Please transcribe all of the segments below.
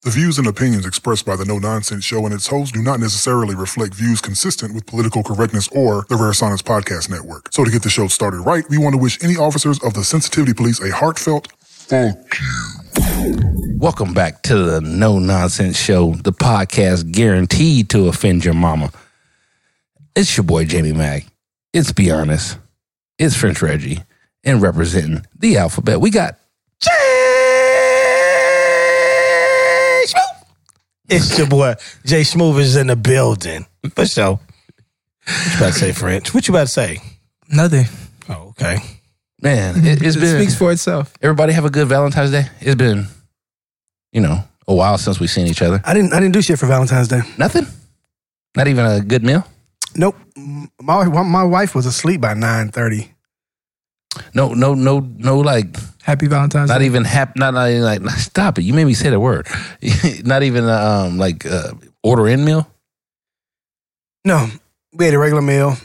The views and opinions expressed by the No Nonsense Show and its hosts do not necessarily reflect views consistent with political correctness or the Rare Science Podcast Network. So to get the show started right, we want to wish any officers of the Sensitivity Police a heartfelt thank you. Welcome back to the No Nonsense Show, the podcast guaranteed to offend your mama. It's your boy, Jamie Mack. It's Be Honest. It's French Reggie. And representing the alphabet, we got Jay Schmoove. It's your boy, Jay Schmoove is in the building. For sure. What you about to say, French? What you about to say? Nothing. Oh, okay. Man, it's It been... speaks for itself. Everybody have a good Valentine's Day? It's been, a while since we've seen each other. I didn't do shit for Valentine's Day. Nothing? Not even a good meal? Nope. My wife was asleep by 9:30. No, like... Happy Valentine's Not Day. even happy. Not even like. Stop it! You made me say the word. Not even order in meal. No, we had a regular meal.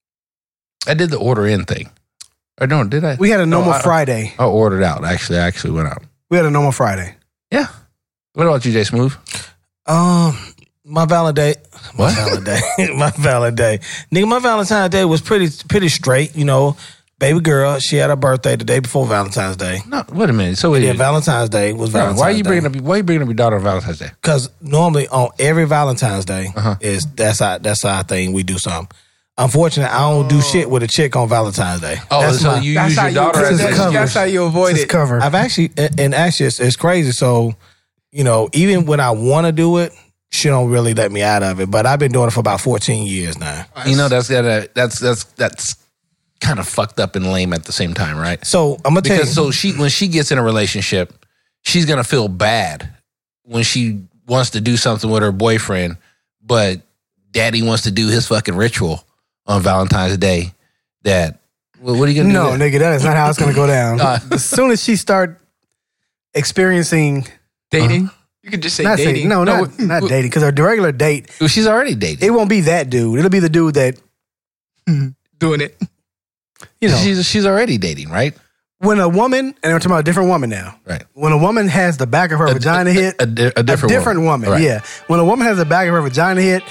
I did the order in thing. Or no, did I? We had a normal Friday. I ordered out. I actually went out. We had a normal Friday. Yeah. What about you, Jay Smooth? My Valentine. What? My Valentine. Nigga, my Valentine's Day was pretty straight, Baby girl, she had her birthday the day before Valentine's Day. No, wait a minute. So Yeah, Valentine's Day was Valentine's why are you Day. Why are you bringing up your daughter on Valentine's Day? Because normally on every Valentine's Day that's our thing. We do something. Unfortunately, I don't do shit with a chick on Valentine's Day. Oh, That's so my- you That's use how your daughter you, as This is a covered. that's how you avoid This is it. cover. I've actually, and actually, it's crazy. So, even when I want to do it, she don't really let me out of it. But I've been doing it for about 14 years now. That's kind of fucked up and lame at the same time, right? So I'm gonna tell you. Because when she gets in a relationship, she's gonna feel bad when she wants to do something with her boyfriend, but daddy wants to do his fucking ritual on Valentine's Day. What are you gonna do? No, there? nigga, that is not how it's gonna go down. As soon as she start experiencing Dating? You could just say not dating. saying, not dating, because her regular date, Well, she's already dating. it won't be that dude. It'll be the dude that Doing it. She's already dating, right? when a woman, and we're talking about a different woman now. Right. When a woman has the back of her vagina hit, A different woman, Right. yeah. When a woman has the back of her vagina hit,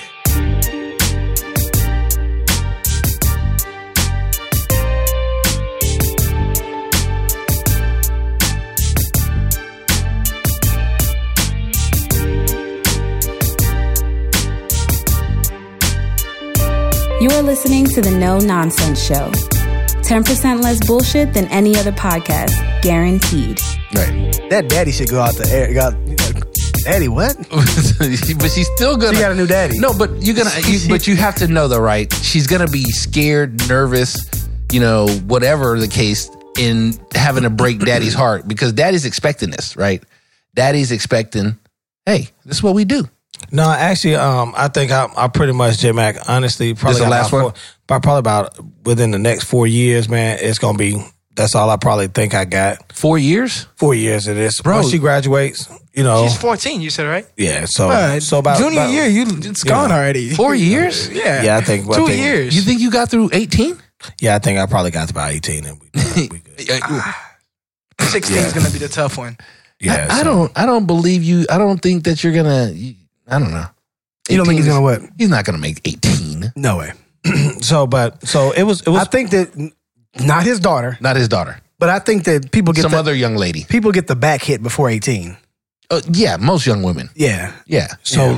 You are listening to the No Nonsense Show. 10% less bullshit than any other podcast, guaranteed. Right. that daddy should go out the air. Daddy, what? But she's still gonna. She got a new daddy. No, but but you have to know though, right? She's gonna be scared, nervous, whatever the case, in having to break daddy's heart because daddy's expecting this, right? Daddy's expecting, hey, this is what we do. No, actually, I think I pretty much, J Mac, honestly, probably This the last one? Probably about within the next 4 years, man, it's going to be, that's all I probably think I got. 4 years? 4 years of this. Bro. Once she graduates, She's 14, you said, right? yeah, so about junior year, it's gone already. 4 years? Yeah. Yeah, I think 2 years. You think you got through 18? Yeah, I think I probably got to about 18 and we good. 16 is going to be the tough one. Yeah, I don't believe you. I don't think that you're gonna. I don't know. You don't think he's 18 gonna what? He's not gonna make 18. No way. So it was I think that not his daughter, Not his daughter. but I think that people get Some other young lady. people get the back hit before 18. Yeah, most young women. Yeah. Yeah. So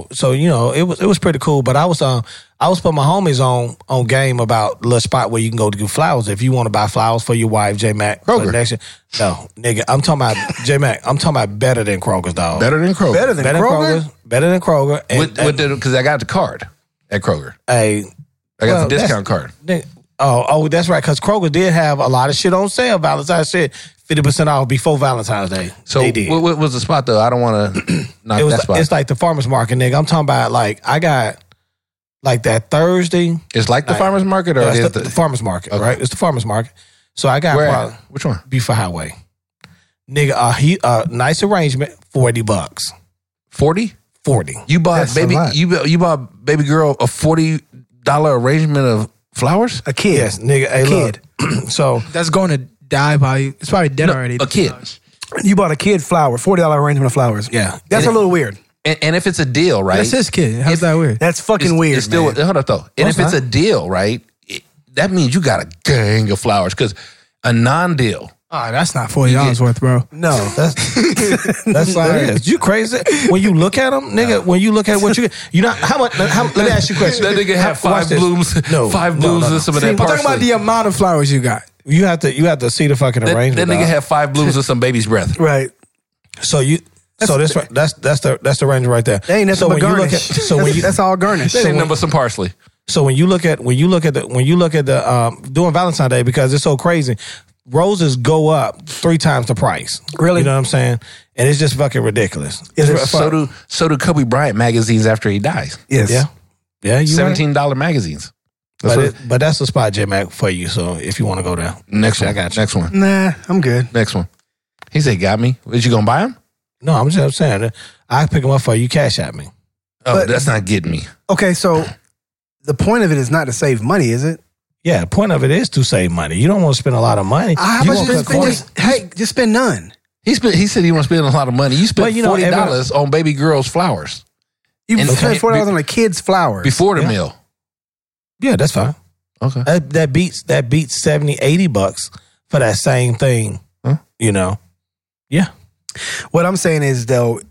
it was pretty cool. But I was putting my homies on game about the little spot where you can go to do flowers if you want to buy flowers for your wife, J Mac. Kroger. Next year. No, nigga, I'm talking about J Mac. I'm talking about better than Kroger's, dog. Better than Kroger. Better than Kroger? Better than Kroger. Because I got the card at Kroger. Hey, I got well, the discount card. Oh, that's right. Because Kroger did have a lot of shit on sale. Valentine's shit, 50% off before Valentine's Day. So they did. what was the spot though? I don't want to knock It was. that spot. It's like the farmers market, nigga. I'm talking about I got like that Thursday. It's like the farmer's market or No, is it's it the farmers market, Okay. right? It's the farmers market. So I got where? probably Which one? Buford Highway. Nigga, nice arrangement, $40. 40? 40. You bought That's a baby. lot. You bought baby girl a $40 arrangement of flowers. A kid. Yes, nigga. Hey, kid. look. So That's going to die by, it's probably dead already. A kid. You bought a kid flower, $40 arrangement of flowers. Yeah. That's a little weird. And if it's a deal, right? That's his kid. How's that weird? That's fucking weird, It's still, man. hold up, though. And if it's a deal, right, that means you got a gang of flowers. Because a non-deal, Oh, that's not $40 worth, bro. No. That's like you crazy. When you look at them, nigga. When you look at what you know how much. Let me ask you a question. that nigga had Watch five this. blooms, No, five no, blooms no, no. and some of See, that I'm parsley. talking about the amount of flowers you got. You have to see the fucking that arrangement. nigga dog. had 5 blooms and some baby's breath. Right. So that's the arrangement right there. They ain't nothing so but when you look garnish. at That's all garnish. They didn't number some parsley. So when you look at the doing Valentine's Day, because it's so crazy, roses go up 3 times the price. Really? You know what I'm saying? And it's just fucking ridiculous. So do Kobe Bryant magazines after he dies. Yes. Yeah. You right. $17 magazines. But that's the spot, J Mac, for you. So if you want to go there, Next one. I got you. Next one. Nah, I'm good. Next one. He said, "Got me." Was you gonna buy him? No, I'm just saying I pick them up for you. Cash at me. Oh, But- that's not getting me. Okay, so the point of it is not to save money, is it? Yeah, the point of it is to save money. You don't want to spend a lot of money. How You much wanna you cut spend? Just spend none. He said he want to spend a lot of money. You spent But, you know, $40 on baby girl's flowers You And- spend okay. $40 on a kid's flowers. before the Yeah. meal. Yeah, that's fine. Okay. That beats $70-$80 for that same thing. Huh? You know. Yeah. What I'm saying is, though,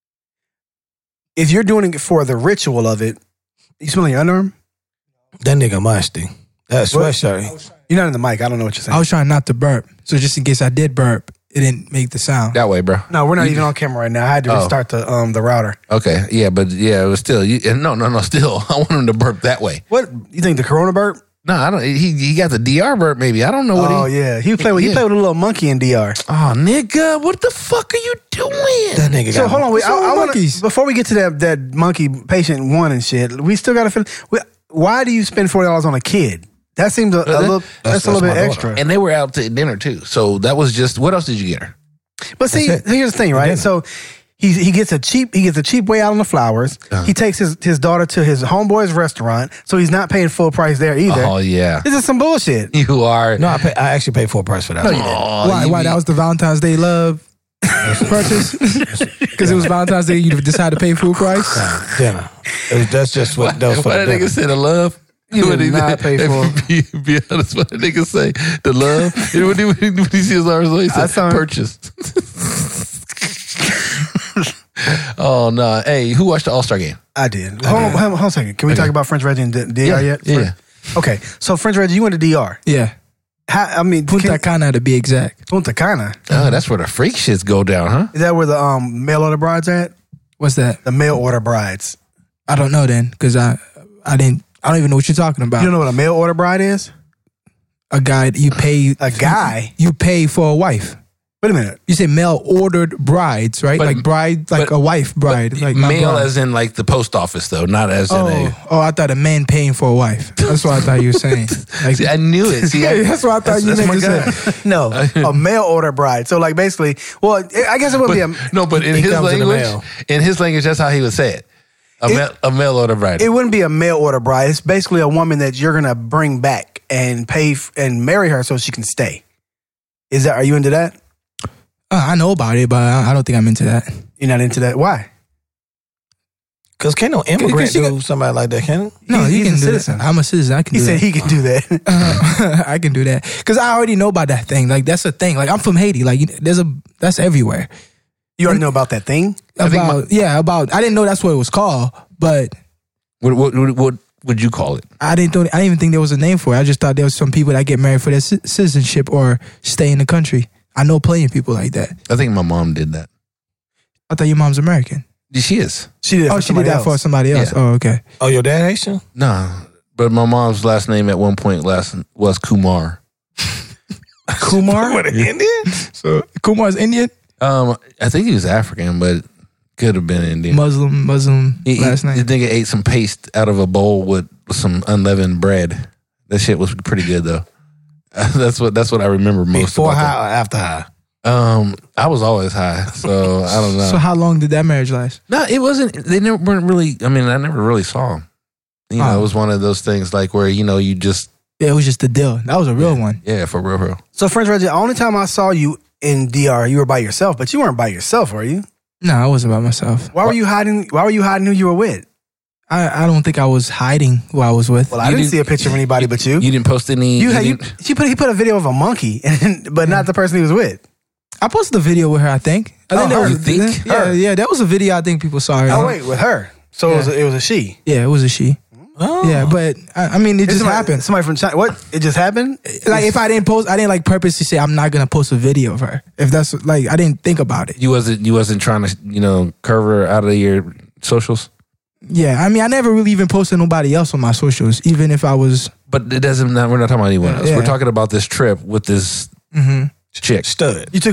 if you're doing it for the ritual of it, you smelling your underarm? That nigga musty. That What? sweatshirt. You're not in the mic. I don't know what you're saying. I was trying not to burp. So just in case I did burp, it didn't make the sound. That way, bro. No, we're not even on camera right now. I had to Oh. restart the router. Okay. Yeah, but yeah, it was still. No. Still, I want him to burp that way. What you think the Corona burp? No, I don't. He got the DR burp. Maybe I don't know what Oh he. yeah, he played with a little monkey in DR. Oh, nigga, what the fuck are you doing? That nigga So got hold on, wait, What's wrong I with wanna, monkeys? before we get to that monkey patient one and shit, we still got to finish. Why do you spend $40 on a kid? That seems a little. That's a little bit my daughter. extra. And they were out to dinner too. So that was just. What else did you get her? But see, That's it. here's the thing, right? Dinner. So he gets a cheap way out on the flowers. He takes his daughter to his homeboy's restaurant, so he's not paying full price there either. Oh yeah, This is some bullshit. you are. No, I actually paid full price for that. Why? That was the Valentine's Day love purchase? Because it was Valentine's Day, you decided to pay full price? Dinner. That's just what that was for. What the that dinner. nigga said, the love. You did not pay for it. Be honest, what that nigga say? The love. When he sees ours, he I said, saw him. purchase. Oh, no. Hey, who watched the All-Star game? I did. Hold on a second. Can we talk about French Reggie and DR yet? Yeah. Okay, so French Reggie, you went to DR. Yeah. Punta Cana to be exact. Punta Cana. Oh, that's where the freak shits go down, huh? Is that where the mail order brides at? What's that? The mail order brides. I don't know then, because I don't even know what you're talking about. You don't know what a mail order bride is? A guy you pay. A guy? You pay for a wife. Wait a minute. You say mail ordered brides, right? But- like bride, like but- a wife bride. Like my Mail bride. as in like the post office, though, not as in a... I thought a man paying for a wife. That's what I thought you were saying. Like, See, I knew it. See, that's what I thought you that's meant my to guy. say. No, a mail order bride. So like basically, well, I guess it would be a. No, but in It his comes in the language, mail. that's how he would say it. A mail order bride. It wouldn't be a mail order bride. It's basically a woman that you're gonna bring back and pay and marry her so she can stay. Are you into that? I know about it, but I don't think I'm into that. You're not into that. Why? Because can't no immigrant Because she do somebody like that, can it? No, He's you a can do citizen. that. I'm a citizen. I can He do said that. he can do that. I can do that because I already know about that thing. Like that's a thing. Like I'm from Haiti. Like that's everywhere. You already know about that thing. I think I didn't know that's what it was called, but What would you call it? I didn't even think there was a name for it. I just thought there was some people that get married for their citizenship or stay in the country. I know plenty of people like that. I think my mom did that. I thought your mom's American. She is. She did. It Oh, for she did somebody that else. for somebody else. Yeah. Oh, okay. Oh, your dad Haitian? No, but my mom's last name at one point was Kumar. Kumar. What, an Indian? So Kumar's Indian, I think he was African, but could have been Indian. Muslim last The name. nigga ate some paste out of a bowl with some unleavened bread. That shit was pretty good though. That's what I remember most. Before about high or after high? that. I was always high, so I don't know. So how long did that marriage last? No, it wasn't. They weren't really. I mean, I never really saw him. You know, Oh. it was one of those things like where you just Yeah, it was just a deal. That was a real one. for real. So French Reggie, the only time I saw you in DR, you were by yourself, but you weren't by yourself, were you? No, I wasn't by myself. Why were you hiding who you were with? I don't think I was hiding who I was with. Well, I didn't see a picture of anybody but you. You didn't post any. He put a video of a monkey, but not the person he was with. I posted a video with her, I think. Her. You think? Yeah, that was a video I think people saw her. Oh, wait, with her. So it was a she. Yeah, it was a she. Oh. Yeah, but I mean, it just happened. Somebody from China. What? It just happened? Like, if I didn't post, I didn't like purposely say I'm not gonna post a video of her. If that's like, I didn't think about it. You wasn't trying to curve her out of your socials. Yeah, I mean, I never really even posted nobody else on my socials, even if I was. But it doesn't. We're not talking about anyone else. Yeah. We're talking about this trip with this chick. Stud. You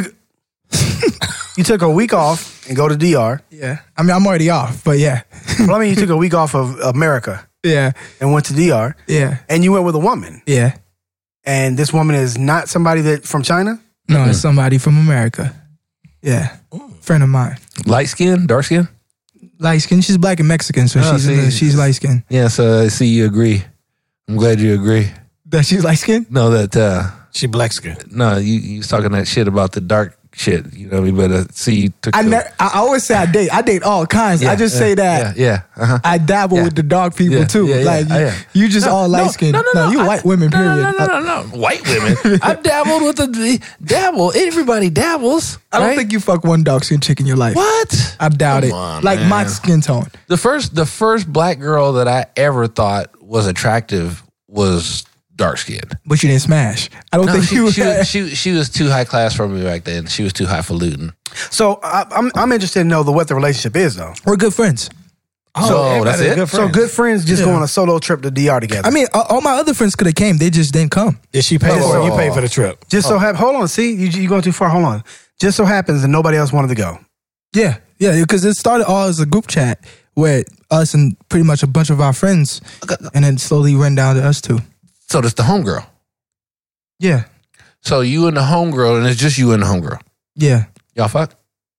took a week off and go to DR. Yeah, I mean, I'm already off, but yeah, Well, I mean, you took a week off of America yeah, and went to DR. yeah, And you went with a woman. yeah. And this woman is not somebody that from China? No, it's somebody from America. Yeah, friend of mine. Light skin, dark skin. Light skin. She's black and Mexican, so Oh, she's light skin. Yeah, so I see you agree. I'm glad you agree. That she's light skin. No, that She black skin. no, you was talking that shit about the dark shit. You know what I mean? But see, you took. I always say I date all kinds. I just say that. Yeah. Uh-huh. I dabble Yeah. with the dark people Yeah, too. yeah, yeah. Like Yeah. you just all light skin. No, you white women. Period. No. White women. I've dabbled with the dabble. Everybody dabbles. I don't right? think you fuck one dark skin chick in your life. What? I doubt Come it. on, Like man. my skin tone. The first black girl that I ever thought was attractive was dark skinned. But you didn't smash. I don't No, think you. she was too high class for me back then. She was too highfalutin. So I'm interested to know what the relationship is, though. We're good friends. So that's it. So good friends just go on a solo trip to DR together. I mean, all my other friends could have came. They just didn't come. Did she pay for it? You paid for the trip. just so happen. Hold on, see, you going too far. Hold on. Just so happens that nobody else wanted to go. Yeah, because it started all as a group chat with us and pretty much a bunch of our friends, and then slowly ran down to us too. So that's the homegirl. Yeah, So you and the homegirl, and it's just you and the homegirl. yeah. Y'all fuck?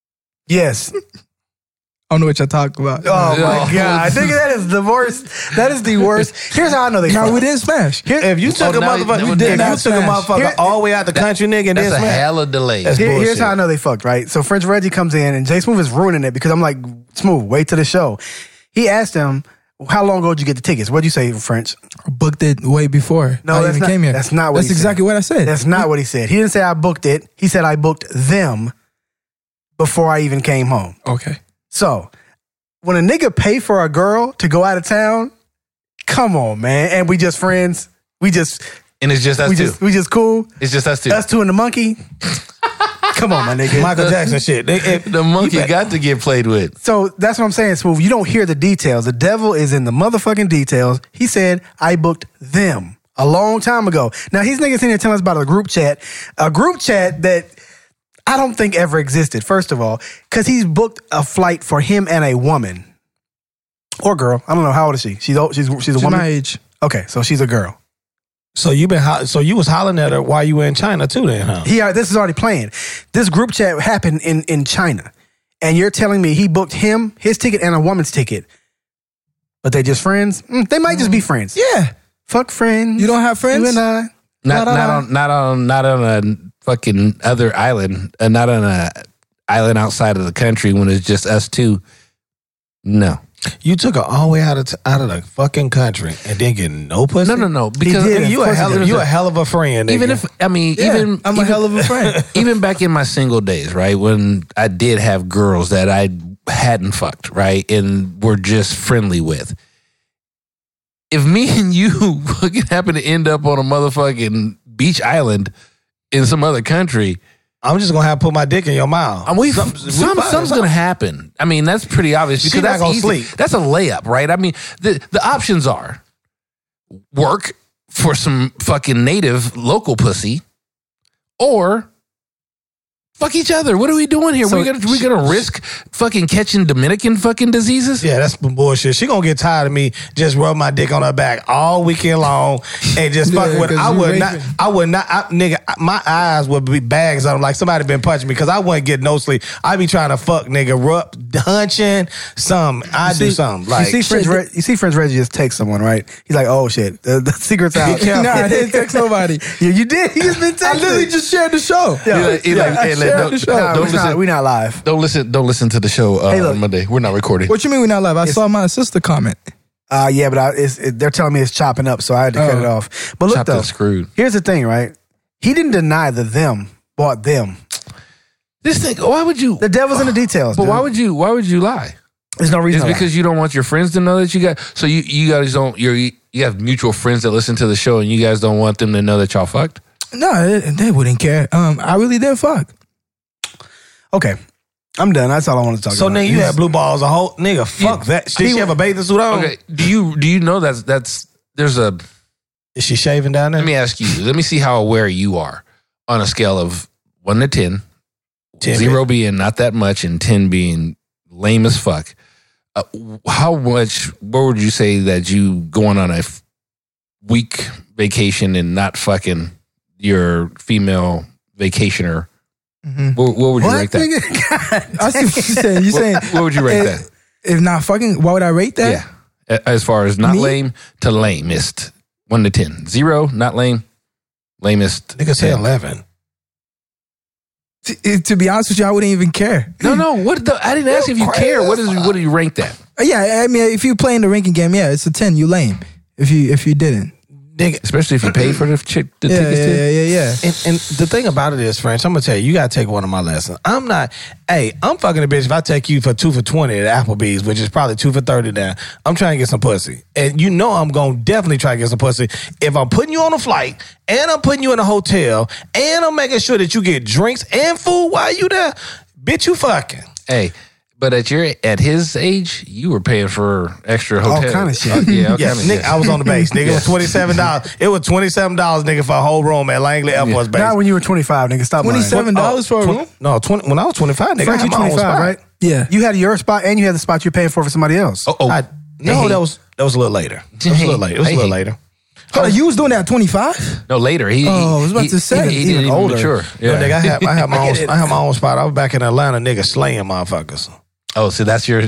Yes. I don't know what y'all talking about. Oh my Oh. God! I think that is the worst. That is the worst. Here's how I know they. No, fuck. we didn't smash. If you took a now- motherfucker, we if did you not took a smash. motherfucker all the way out the country, nigga, and That's then a smash. hella delay. That's Here's bullshit. how I know they fucked, right? So French Reggie comes in and Jay Smooth is ruining it because I'm like, Smooth, wait till the show. He asked him, how long ago did you get the tickets? What'd you say, French? I booked it way before. No, I that's even not- came here. that's not what That's he said. exactly what I said. That's not what he said. He didn't say I booked it. He said I booked them before I even came home. Okay. So when a nigga pay for a girl to go out of town, come on, man. And we just friends. We just And it's just us two. we just cool. It's just us two. Us two and the monkey. Come on, my nigga. Michael Jackson shit. The monkey got to get played with. So that's what I'm saying, Smooth. You don't hear the details. The devil is in the motherfucking details. He said, I booked them a long time ago. Now, these niggas in here telling us about a group chat that I don't think ever existed, first of all, because he's booked a flight for him and a woman. Or girl. I don't know. How old is she? She's a She's woman? my age. Okay, so she's a girl. So you was hollering at her while you were in China too, then, huh? This is already playing. This group chat happened in China. And you're telling me he booked him, his ticket, and a woman's ticket. But they just friends? They might just be friends. Yeah. Fuck friends. You don't have friends? You and I. Not on a fucking other island. Not on a island outside of the country when it's just us two. No. You took her all the way out of the fucking country and didn't get no pussy. No. Because did. You a hell of a friend. Nigga. even if I'm a hell of a friend. even back in my single days, right, when I did have girls that I hadn't fucked, right, and were just friendly with. If me and you fucking happen to end up on a motherfucking beach island in some other country, I'm just gonna have to put my dick in your mouth. something's gonna happen. I mean, that's pretty obvious because She not that's gonna easy. sleep. That's a layup, right? I mean, the options are work for some fucking native local pussy, or Fuck each other. What are we doing here? So we gonna risk fucking catching Dominican fucking diseases? Yeah, that's some bullshit. She gonna get tired of me just rub my dick on her back all weekend long and just fuck with. I would not, nigga. My eyes would be bags on them like somebody been punching me because I wouldn't get no sleep. I be trying to fuck, nigga, hunching something. I do something like you see French Reggie just take someone, right? He's like, oh shit, the secret's out. Nah, I didn't text nobody. You did. He just been texting. I literally just shared the show. We're not live. Don't listen to the show on Monday. We're not recording. What you mean we're not live? I saw my sister comment. Yeah, but they're telling me it's chopping up, so I had to cut it off. But look, Chopped though, and screwed. Here's the thing, right? He didn't deny the them bought them. This thing. Why would you? The devil's in the details. But dude. why would you lie? There's no reason. It's because you don't want your friends to know that you got. So you guys don't. You have mutual friends that listen to the show, and you guys don't want them to know that y'all fucked. No, they wouldn't care. I really didn't fuck. Okay, I'm done. That's all I want to talk about. So then you had blue balls, a whole nigga. Fuck that. Did she have a bathing suit on? Okay. Do you know that's there's a. Is she shaving down there? Let me ask you. Let me see how aware you are on a scale of 1 to 10. 0 being not that much and 10 being lame as fuck. How much? What would you say that you going on a week vacation and not fucking your female vacationer? Mm-hmm. What would you rate that? I see what you're saying. You're saying what would you rate that? If not fucking, what would I rate that? Yeah, as far as not lame to lamest, 1 to 10. 0, not lame, lamest. Nigga say 11. To be honest with you, I wouldn't even care. No. I didn't ask if you care. What do you rank that? Yeah, I mean, if you play in the ranking game, yeah, it's a 10. You lame. If you didn't. Nigga. Especially if you paid for the tickets too. Yeah. And the thing about it is, French, I'm gonna tell you gotta take one of my lessons. I'm fucking a bitch if I take you for 2 for $20 at Applebee's, which is probably 2 for $30 now. I'm trying to get some pussy. And you know I'm gonna definitely try to get some pussy. If I'm putting you on a flight and I'm putting you in a hotel and I'm making sure that you get drinks and food while you there, bitch, you fucking. Hey. But at his age, you were paying for extra hotel. All kind of shit. All kind of Nigga, shit. I was on the base. Nigga, it was $27. It was $27, nigga, for a whole room at Langley Air Force Base. Not when you were 25, nigga. Stop lying. $27 for a room? No, when I was 25, nigga, I Frank, had you my own 25, spot. right? Yeah. You had your spot and you had the spot you're paying for somebody else. That was a little later. It was a little later. Hold on, you was doing that at 25? No, later. I was about to say. he didn't even older. mature. Yeah. Yeah. Nigga, I had my own spot. I was back in Atlanta, nigga, slaying motherfuckers. Oh, so that's your.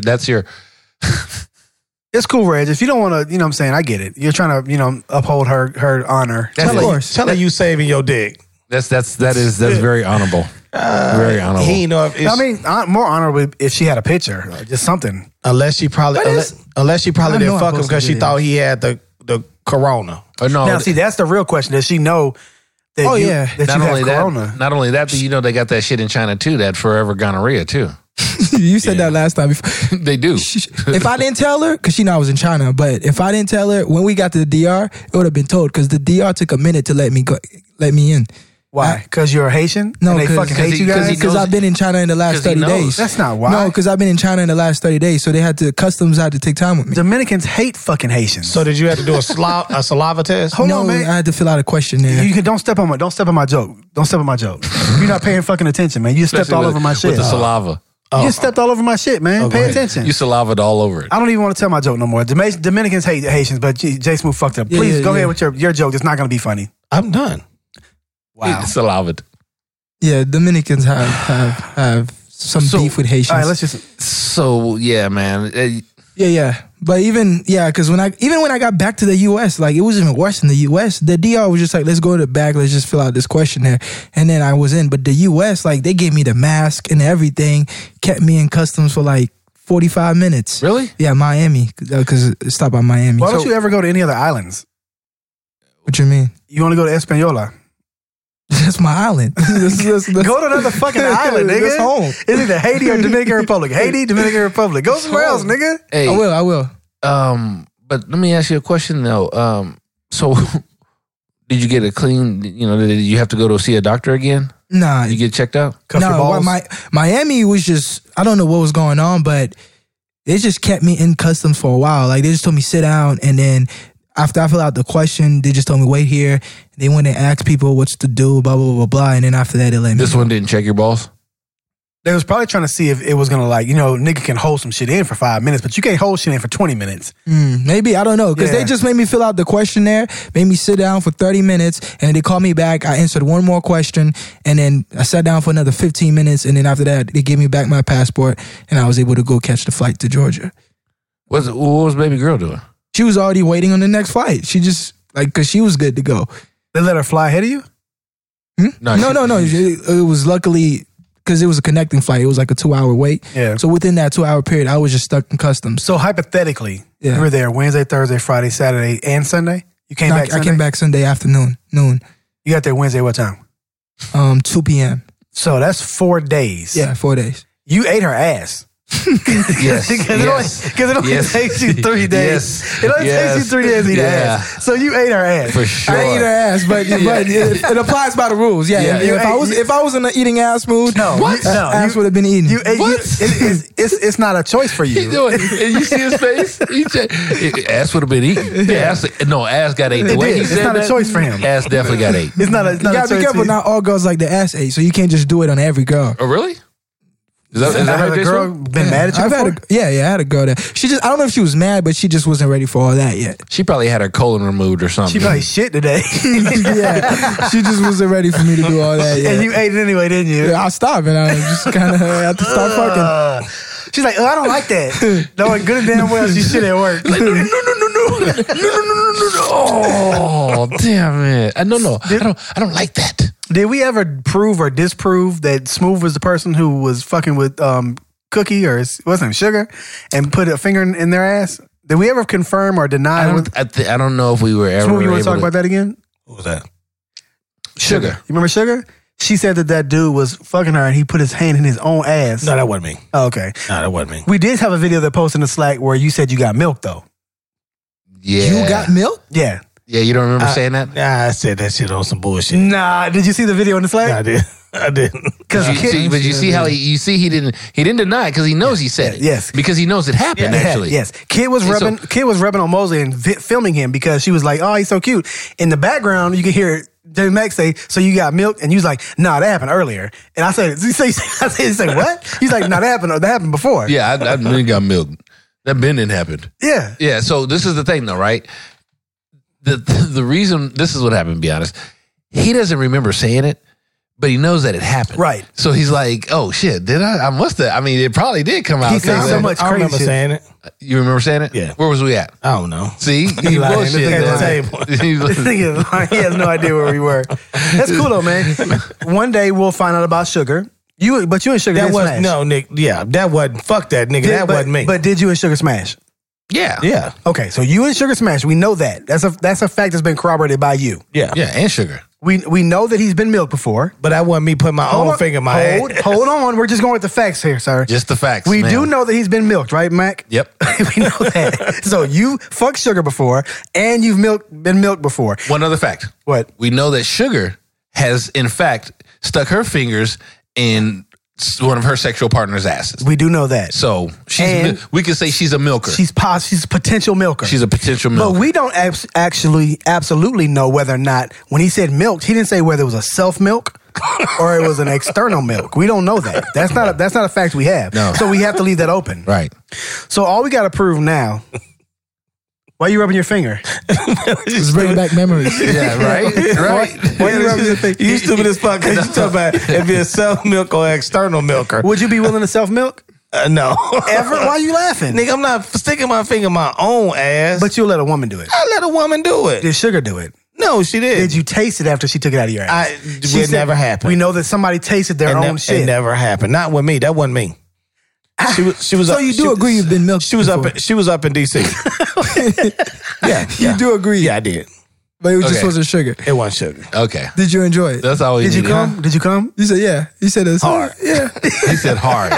It's cool, Reg. If you don't want to, you know what I'm saying, I get it. You're trying to, uphold her honor. That's Of course. Tell her you saving your dick. That's very honorable. Very honorable. He know if it's, More honorable if she had a picture, just something. unless she probably I didn't know fuck I'm him supposed because to she do thought this. he had the corona. Oh, no. Now, see, that's the real question. Does she know that Oh, you, yeah. that not you only have corona? that, not only that, but you know they got that shit in China too. That forever gonorrhea too. You said that last time. Before. They do. If I didn't tell her, because she know I was in China, but if I didn't tell her when we got to the DR, it would have been told because the DR took a minute to let me in. Why? Because you're a Haitian? No, and they 'cause- fucking hate 'cause you he- 'cause guys? he Because I've been in China in the last 'Cause he 30 knows. days. That's not why. No, because I've been in China in the last 30 days, so they had to customs had to take time with me. Dominicans hate fucking Haitians. So did you have to do a saliva test? Hold no, on, man. I had to fill out a questionnaire. You can, don't step on my joke. Don't step on my joke. You're not paying fucking attention, man. You stepped all over my shit. with the saliva. You just stepped all over my shit, man. Pay attention. You salivated all over it. I don't even want to tell my joke no more. Dominicans hate Haitians, but Jay Smooth fucked up. Please go ahead with your joke. It's not going to be funny. I'm done. Wow. Salivated. Yeah, Dominicans have some beef with Haitians. All right, let's just. So yeah, man. Yeah. But because when I got back to the U.S., like it was even worse in the U.S. The DR was just like, let's go to the back, let's just fill out this questionnaire, and then I was in. But the U.S., like they gave me the mask and everything, kept me in customs for like 45 minutes. Really? Yeah, Miami, because it stopped by Miami. Why don't you ever go to any other islands? What you mean? You want to go to Española? That's my island. That's Go to another fucking island, nigga. That's home. It's either Haiti or Dominican Republic. Haiti, Dominican Republic. Go somewhere else, nigga. Hey, I will. but let me ask you a question though. So did you get a clean? You know, did you have to go to see a doctor again? Nah, You get checked out? Cuff your no. balls. Miami was just, I don't know what was going on, but they just kept me in customs for a while. Like they just told me sit down, and then after I fill out the question, they just told me wait here. They went and asked people what's to do, blah blah blah blah, and then after that they let me. This one didn't check your balls. They was probably trying to see if it was gonna nigga can hold some shit in for 5 minutes, but you can't hold shit in for 20 minutes. Maybe, I don't know. Because they just made me fill out the questionnaire, made me sit down for 30 minutes, and then they called me back. I answered one more question, and then I sat down for another 15 minutes, and then after that, they gave me back my passport, and I was able to go catch the flight to Georgia. What was baby girl doing? She was already waiting on the next flight. She just, because she was good to go. They let her fly ahead of you? No. It was luckily... Because it was a connecting flight. It was like a 2-hour wait. Yeah. So within that 2-hour period, I was just stuck in customs. So hypothetically, you were there Wednesday, Thursday, Friday, Saturday, and Sunday? You came back Sunday? I came back Sunday afternoon, noon. You got there Wednesday what time? 2 p.m. So that's 4 days. Yeah, 4 days. You ate her ass. Yes. Because it only takes you 3 days. It only takes you 3 days to eat her ass. So you ate her ass. For sure. I ate her ass, but it applies by the rules. Yeah. If I was in an eating ass mood, ass would have been eaten. It's not a choice for you. And you see his face? Ass would have been eaten. Ass got ate. The way he said it's not a choice for him. Ass definitely got ate. It's not a choice. You gotta be careful. Not all girls like the ass ate, so you can't just do it on every girl. Oh, really? Is that Has a girl been mad at you before? I had a girl that she just, I don't know if she was mad, but she just wasn't ready for all that yet. She probably had her colon removed or something. She probably shit today. Yeah, she just wasn't ready for me to do all that yet. And you ate it anyway, didn't you? Yeah, I stopped and I just kind of had to start fucking. She's like, I don't like that. Knowing good and damn well she shit at work. Like, no. Oh, damn it. I don't like that. Did we ever prove or disprove that Smooth was the person who was fucking with Cookie or what's her name, Sugar, and put a finger in their ass? Did we ever confirm or deny? I don't know if we were ever. Smooth, you want to talk about that again? What was that? Sugar. You remember Sugar? She said that dude was fucking her and he put his hand in his own ass. No, that wasn't me. Oh, okay. No, that wasn't me. We did have a video that posted in the Slack where you said you got milk though. Yeah. You got milk? Yeah. Yeah, you don't remember saying that? Nah, I said that shit on some bullshit. Nah, did you see the video in the Slack? Nah, I didn't. Because but you see how he didn't deny it because he knows he said it. Yes, because he knows it happened. Actually, yes. Kid was rubbing on Mosley and filming him because she was like, "Oh, he's so cute." In the background, you can hear Jamie Mack say, "So you got milk?" And you was like, "Nah, that happened earlier." And I said, "He said what?" He's like, "Nah, that happened before." Yeah, I really got milk. That bending happened. Yeah, yeah. So this is the thing, though, right? The reason this is what happened. To be honest, he doesn't remember saying it. But he knows that it happened. Right. So he's like, oh, shit, did I? I must have. I mean, it probably did come out. He said so much crazy I remember shit. saying it. You remember saying it? Yeah. Where was we at? I don't know. See? He bullshit. at the table. He has no idea where we were. That's cool, though, man. One day, we'll find out about Sugar. But you and Sugar didn't smash. No, Nick. Yeah, that wasn't. Fuck that, nigga. That wasn't me. But did you and Sugar smash? Yeah. Yeah. Okay, so you and Sugar smash. We know that. That's a fact that's been corroborated by you. Yeah. Yeah, and Sugar. We know that he's been milked before. But that wasn't me putting my own finger in my ass. Hold on. We're just going with the facts here, sir. Just the facts. We do know that he's been milked, right, Mac? Yep. We know that. So you fucked Sugar before, and you've been milked before. One other fact. What? We know that Sugar has, in fact, stuck her fingers in one of her sexual partner's asses. We do know that. So we can say she's a milker. She's a potential milker. She's a potential milker. But we don't actually absolutely know whether or not, when he said milked, he didn't say whether it was a self-milk or it was an external milk. We don't know that. That's not a fact we have. No. So we have to leave that open. Right. So all we got to prove now. Why are you rubbing your finger? Just bringing back memories. Yeah, right? Why are you rubbing your finger? You stupid as fuck. You talk about if you're a self-milk or external milker. Would you be willing to self-milk? No. Ever? Why are you laughing? Nigga, I'm not sticking my finger in my own ass. But you'll let a woman do it. I let a woman do it. Did Sugar do it? No, she did. Did you taste it after she took it out of your ass? It never happened. We know that somebody tasted their own shit. It never happened. Not with me. That wasn't me. She was. So you do agree you've been milked? She was up in DC. Yeah, you do agree. Yeah, I did. But it just wasn't Sugar. It wasn't Sugar. Okay. Did you enjoy it? That's all we Did you needed. come? Did you come? You said yeah. You said it's hard. Yeah. He said hard.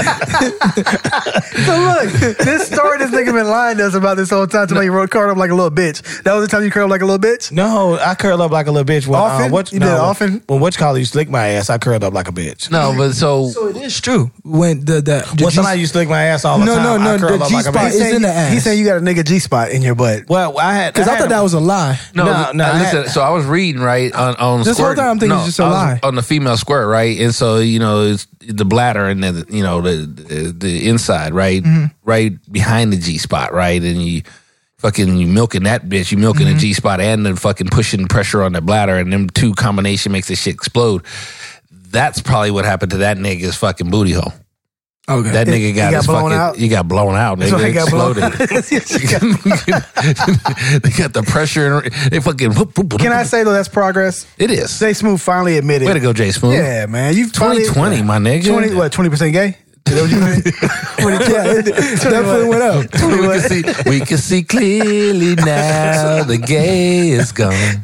So look, this story this nigga been lying to us about this whole time. Somebody wrote curled up like a little bitch. That was the time you curled up like a little bitch? No, I curled up like a little bitch. When, often? You did often? When whatchamacallit used to lick my ass, I curled up like a bitch. No, but so it is true. When the when somebody used to lick my ass all the time, I curled the up like a G-spot bitch. is in the ass. He's saying you got a nigga G-spot in your butt. Well, I Because I thought that was a lie. no, listen. So I was reading right on This whole time I'm thinking it's just a lie. On the female squirt, right? And so it's the bladder and then the inside, right, right behind the G spot, right, and you milking that bitch, you milking the G spot and then fucking pushing pressure on the bladder, and them two combination makes this shit explode. That's probably what happened to that nigga's fucking booty hole. Okay. That nigga got blown out. Nigga, he got blown exploded. They got the pressure. And they fucking. Can I say though that's progress? It is. Jay Smooth finally admitted. Way to go, Jay Smooth. Yeah, man. You've 2020, my nigga. 20% gay? Is that what you mean? Yeah, it definitely went up. We can see clearly now. The gay is gone.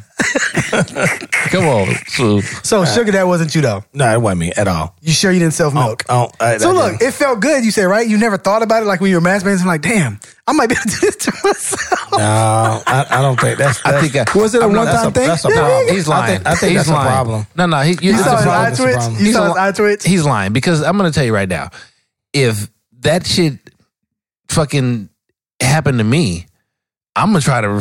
Come on, Smooth. So Sugar, that wasn't you though. No, it wasn't me at all. You sure you didn't self milk? So look, it felt good. You said right. You never thought about it, like when you were masturbating. I'm like, damn, I might be able to do this to myself. No, I don't think that's. Was it a one-time thing? That's a problem. He's lying. I think He's that's lying. a problem. No. You saw his eye twitch. You saw his eye twitch. He's lying because I'm going to tell you right now. If that shit fucking happened to me, I'm gonna try to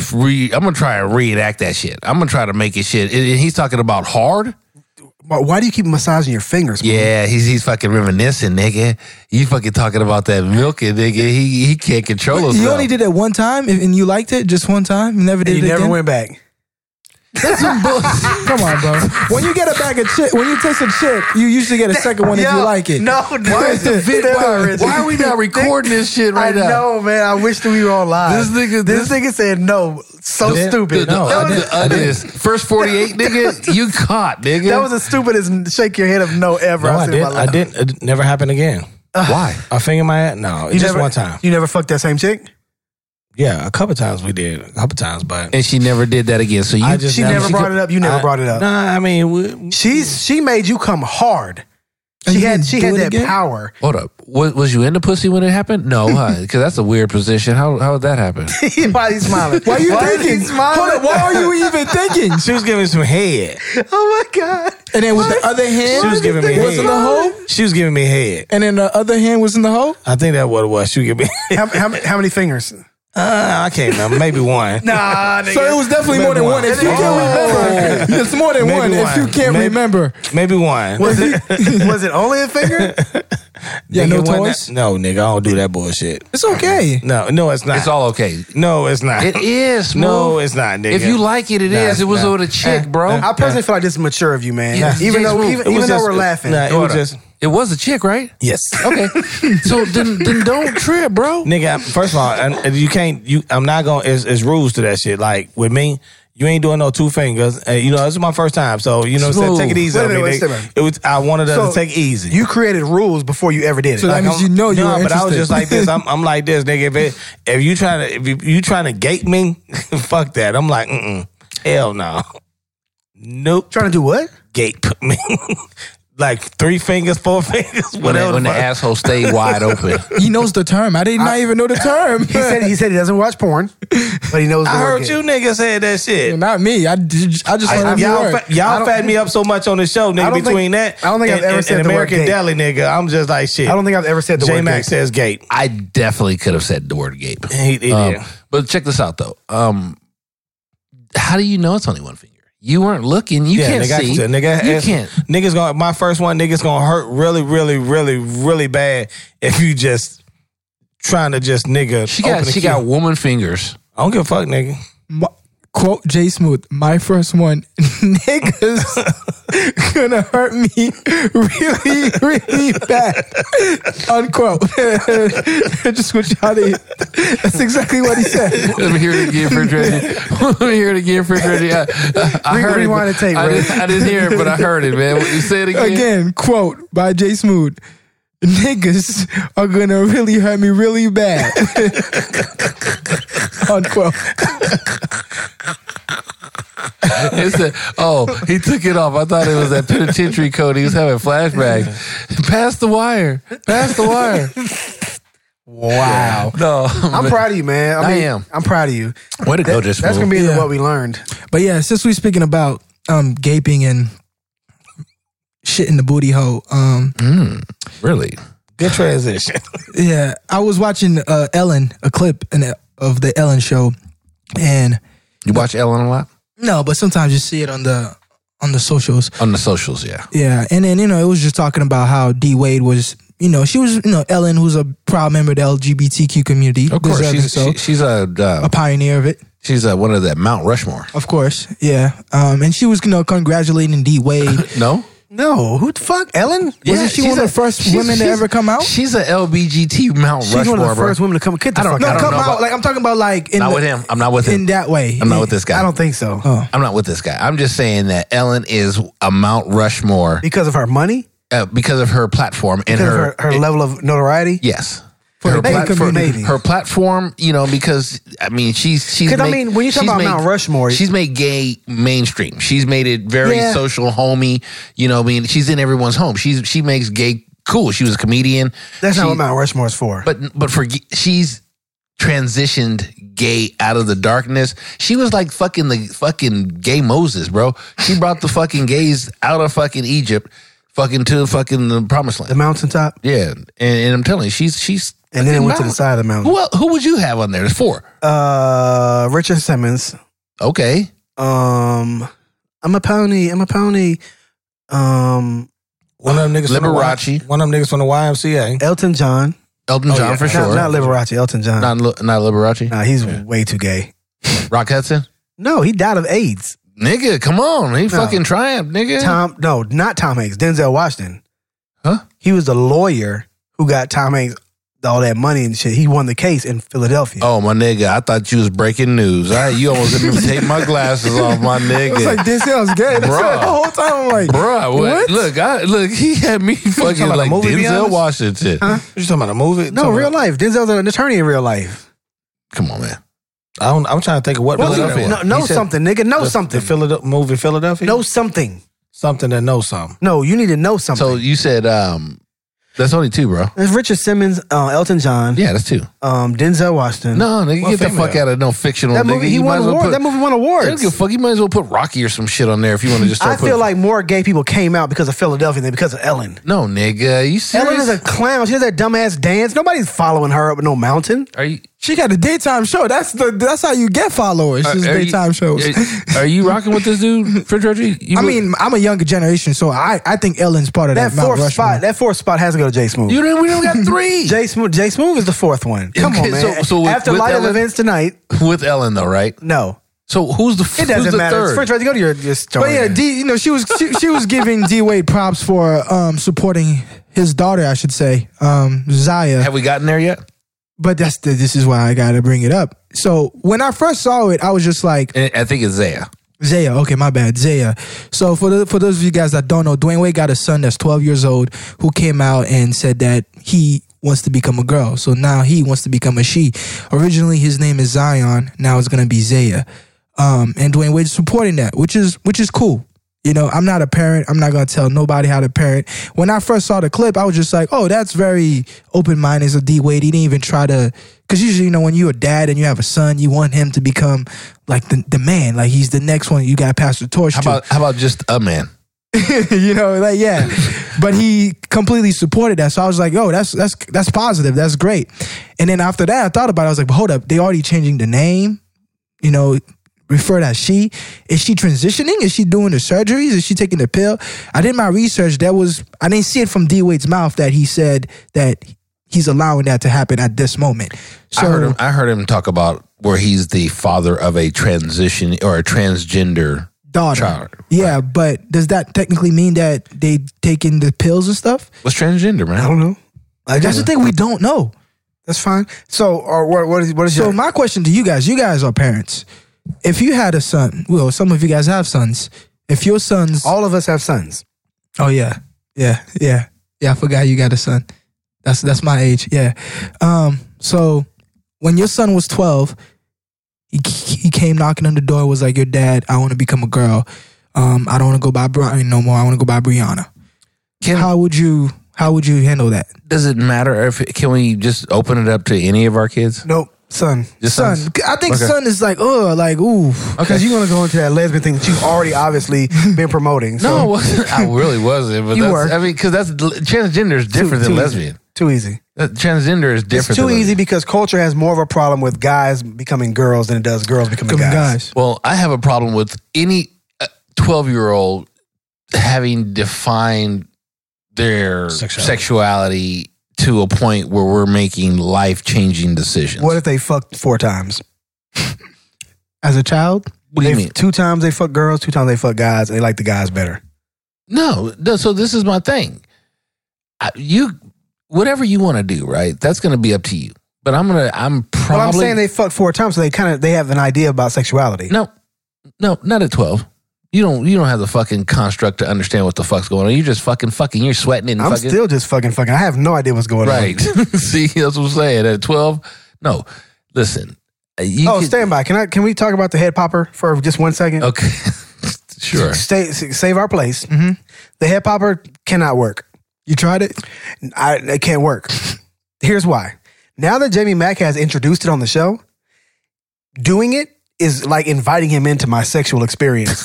reenact that shit. I'm gonna try to make it shit. And he's talking about hard. Why do you keep massaging your fingers? Man? Yeah, he's fucking reminiscing, nigga. You fucking talking about that milking, nigga. He can't control himself. You only did it one time, and you liked it just one time. You never did it again. You never went back. That's some bullshit. Come on, bro. When you get a bag of chick, when you taste a chick, you usually get a second one if you like it. No, why is the video? Why are we not recording this shit right now? I know, man. I wish that we were on live. This nigga said no. So stupid. First 48, nigga, you caught, nigga. That was the stupidest shake your head of no ever. No, I didn't. It never happened again. Why? I finger my ass? No, just one time. You never fucked that same chick? Yeah, a couple times we did. A couple times, but and she never did that again. So she never brought it up. You never brought it up. Nah, I mean, she made you come hard. She had that power. Hold up. Was you in the pussy when it happened? No, because that's a weird position. How would that happen? Why are you smiling? Why are you thinking? Hold up, why are you even thinking? She was giving some head. Oh my God. And then with the other hand, she was giving me head. Was in the hole? She was giving me head. And then the other hand was in the hole? I think that's what it was. She was giving me how many fingers? I can't remember. Maybe one. Nah, nigga. So it was definitely more than one. If you can't remember, it's more than one. If you can't remember, maybe one. Was it only a finger? Yeah, no toys. No, nigga, I don't do that bullshit. It's okay. No, it's not. It's all okay. No, it's not. It is. No, it's not, nigga. If you like it, it is. It was with a chick, bro. I personally feel like this is mature of you, man. Yeah. Even though we're laughing. It was a chick, right? Yes. Okay. So then don't trip, bro. Nigga, first of all, and you can't. I'm not gonna. It's rules to that shit. Like with me, you ain't doing no two fingers. This is my first time, so you know what I'm saying. Take it easy. I wanted to take it easy. You created rules before you ever did it. So that means you were interested. But I was just like this. I'm like this, nigga. If you trying to gate me, fuck that. I'm like, hell no. Nope. Trying to do what? Gape me. Like 3 fingers, 4 fingers, whatever. When the asshole stayed wide open. He knows the term. I did not even know the term. He said he doesn't watch porn, but he knows the I word heard you niggas said that shit. Not me. I just y'all fed me up so much on the show, nigga. Between that, I don't think I've ever said the word American gate. Deli, nigga. I'm just like shit. I don't think I've ever said the word gate. J-Mac says gate. I definitely could have said the word gape. He did. But check this out, though. How do you know it's only one finger? You weren't looking. You can't see. You can't. Niggas gonna. My first one, niggas gonna hurt really, really, really, really bad if you just trying to just nigga. She got woman fingers. I don't give a fuck, nigga. Quote Jay Smooth, my first one, niggas gonna hurt me really, really bad. Unquote. Just what y'all did. That's exactly what he said. Let me hear it again, French Reggie. I heard it. I didn't hear it, but I heard it, man. You say it again. Again, quote by Jay Smooth. Niggas are gonna really hurt me really bad. Unquote. It said, he took it off. I thought it was that penitentiary code. He was having flashbacks. Pass the wire. Wow. No. I'm proud of you, man. I am. I'm proud of you. Way to go, just that's going to be what we learned. But yeah, since we're speaking about gaping and shit in the booty hole. Really? Good transition. Yeah. I was watching Ellen, a clip of the Ellen show. And you watch Ellen a lot? No, but sometimes you see it on the socials. On the socials, yeah. Yeah, and then it was just talking about how D Wade was. She was. Ellen, who's a proud member of the LGBTQ community. Of course, deserving she's a pioneer of it. She's one of the Mount Rushmore. Of course, yeah. And she was congratulating D Wade. No, who the fuck? Ellen? Wasn't she one of the first women to ever come out? She's a LBGT Mount Rushmore. She's one of the first women to come. I don't know out. Like I'm talking about, like not with him. I'm not with him in that way. I'm not with this guy. I don't think so. Oh. I'm not with this guy. I'm just saying that Ellen is a Mount Rushmore Because of her money? because of her platform and Because of her level of notoriety? yes. For Her, the community. her platform, because she's Because when you talk about Mount Rushmore, she's made gay mainstream. She's made it very Yeah. social, homey. She's in everyone's home. She makes gay cool. She was a comedian. that's not what Mount Rushmore is for. But she's transitioned gay out of the darkness. She was like the fucking gay Moses, bro. She brought the fucking gays out of fucking Egypt, to the promised land. The mountaintop? Yeah, and I'm telling you, she's. And then it went to the side of the mountain. Who would you have on there? There's 4. Richard Simmons. Okay. I'm a pony. One of them niggas Liberace. One of them niggas from the YMCA. Elton John. Elton John for sure. Not Liberace, Elton John. Not Liberace. Nah, he's way too gay. Rock Hudson. No, he died of AIDS. Nigga, come on. He fucking triumphed, nigga. Not Tom Hanks. Denzel Washington. Huh? He was the lawyer who got Tom Hanks all that money and shit. He won the case in Philadelphia. Oh, my nigga. I thought you was breaking news. You almost let me take my glasses off, my nigga. It's like Denzel's gay. Bruh. The whole time I'm like, Bruh, what? Look, he had me fucking talking about like a movie, to be Denzel honest? Washington. Huh? You talking about a movie? No, real life. Denzel's an attorney in real life. Come on, man. I'm trying to think of what Philadelphia. movie that was. Know He said something, nigga. Know something. The movie Philadelphia? Know something. Something that knows something. No, you need to know something. So you said that's only 2, bro. There's Richard Simmons, Elton John, Yeah, that's 2. Denzel Washington. No, nigga, What get the female? fuck out of no fictional that nigga. movie, he You might won as well awards. put- That movie won I don't awards. give a fuck. You might as well put Rocky or some shit on there if you want to just start I feel like more gay people came out because of Philadelphia than because of Ellen. No, nigga. You serious? Ellen is a clown. She does that dumbass dance. Nobody's following her up no mountain. Are you? she got a daytime show. That's how you get followers. Just are daytime you, shows. Are you rocking with this dude, French Reggie? I'm a younger generation, so I think Ellen's part of that. That fourth spot has to go to Jay Smooth. we don't got 3. Jay Smooth is the 4th one. Come Okay, on, man. so with Light of Ellen- Events tonight, With Ellen though, right? no. So who's the It doesn't who's the matter. third? French, right, go to your story. But yeah, she was giving D Wade props for supporting his daughter, I should say, Zaya. Have we gotten there yet? But this is why I got to bring it up. So when I first saw it, I was just like, I think it's Zaya. Zaya. Okay, my bad, Zaya. So for those of you guys that don't know, Dwayne Wade got a son that's 12 years old who came out and said that he wants to become a girl. So now he wants to become a she. Originally his name is Zion. Now it's gonna be Zaya. And Dwayne Wade is supporting that, which is cool. I'm not a parent. I'm not going to tell nobody how to parent. When I first saw the clip, I was just like, oh, that's very open-minded of D Wade. He didn't even try to, because usually, when you're a dad and you have a son, you want him to become like the man. Like he's the next one you got to pass the torch to. How about just a man? Yeah. But he completely supported that. So I was like, oh, that's positive. That's great. And then after that, I thought about it. I was like, but hold up. They already changing the name, referred as she. Is she transitioning? Is she doing the surgeries? Is she taking the pill? I did my research. I didn't see it from D Wade's mouth that he said that he's allowing that to happen at this moment. So I heard him talk about where he's the father of a transition or a transgender daughter. child. Yeah, but does that technically mean that they taking the pills and stuff? What's transgender, man? I don't know. That's the thing, we don't know. That's fine. So, or what is So your... my question to you guys are parents. If you had a son, well, some of you guys have sons. If your sons, All of us have sons. oh yeah, I forgot you got a son. That's my age. Yeah. So when your son was 12, he came knocking on the door. Was like, your dad, I want to become a girl. I don't want to go by Brian no more. I want to go by Brianna. How would you handle that? Does it matter can we just open it up to any of our kids? Nope. Son. Just Son, sons? I think Okay. son is like, ooh. Because you're going to go into that lesbian thing that you've already obviously been promoting. So. No, I really wasn't. But You that's, were. I mean, because that's transgender is different than lesbian. Too easy. Transgender is different. It's too easy because culture has more of a problem with guys becoming girls than it does girls becoming guys. Well, I have a problem with any 12-year-old having defined their sexuality to a point where we're making life-changing decisions. What if they fucked 4 times? As a child? What do you mean? 2 times they fuck girls, 2 times they fuck guys, and they like the guys better. No, so this is my thing. Whatever you want to do, right? That's going to be up to you. But I'm probably. Well, I'm saying they fucked 4 times, so they have an idea about sexuality. No, not at 12. You don't have the fucking construct to understand what the fuck's going on. You're just fucking. You're sweating and I'm fucking. still just fucking. I have no idea what's going on. Right. See, that's what I'm saying. At 12, no. Listen. Stand by. Can we talk about the head popper for just 1 second? Okay. Sure. Save our place. Mm-hmm. The head popper cannot work. You tried it? It can't work. Here's why. Now that Jamie Mack has introduced it on the show, doing it is like inviting him into my sexual experience.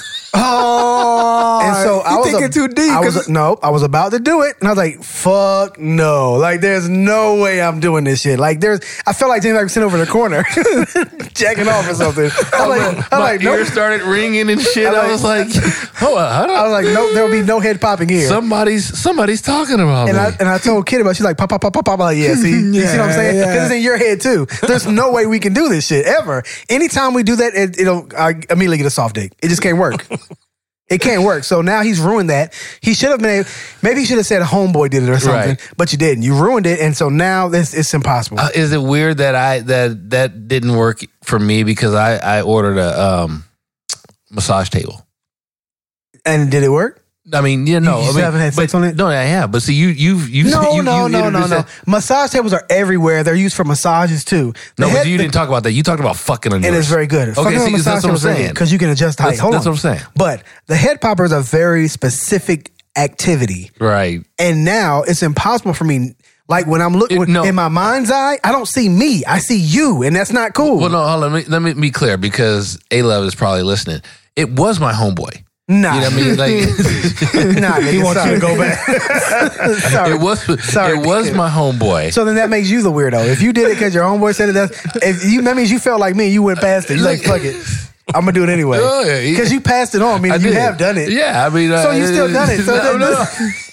Oh, and so I was thinking too deep. I was about to do it, and I was like, "Fuck no!" Like, there's no way I'm doing this shit. Like, I felt like Jamie Mack was sitting over in the corner, jacking off or something. My ears started ringing and shit. I was like, "Oh, I was like, nope, there'll be no head popping here." Somebody's talking about me. And I told Kid about it. She's like, pop, pop, pop, pop, pop. I'm like, yeah, see? You see what I'm saying? Because it's in your head, too. There's no way we can do this shit, ever. Anytime we do that, I immediately get a soft dick. It just can't work. It can't work. So now he's ruined that. He should have been maybe he should have said homeboy did it or something, right. But you didn't. You ruined it, and so now it's impossible. Is it weird that that didn't work for me because I ordered a massage table? And did it work? I mean, you haven't had sex on it? No, I have. But see, you've No. Massage tables are everywhere. They're used for massages too. But you didn't talk about that. You talked about fucking on yours. And it's very good. Okay, see, that's what I'm saying. Because you can adjust the height. Hold on. That's what I'm saying. But the head popper is a very specific activity. Right. And now it's impossible for me. Like when I'm looking in my mind's eye, I don't see me. I see you, and that's not cool. Well, no, hold on. Let me be clear because A-Love is probably listening. It was my homeboy. Nah. You know what I mean? Like, nah, nigga, he wants you to go back. Sorry. It was my homeboy. So then that makes you the weirdo. If you did it because your homeboy said it, that means you felt like me. You went past it. You're like, fuck it. I'm gonna do it anyway. Because you passed it on. I mean, you have done it. Yeah, I mean, so you still done it. So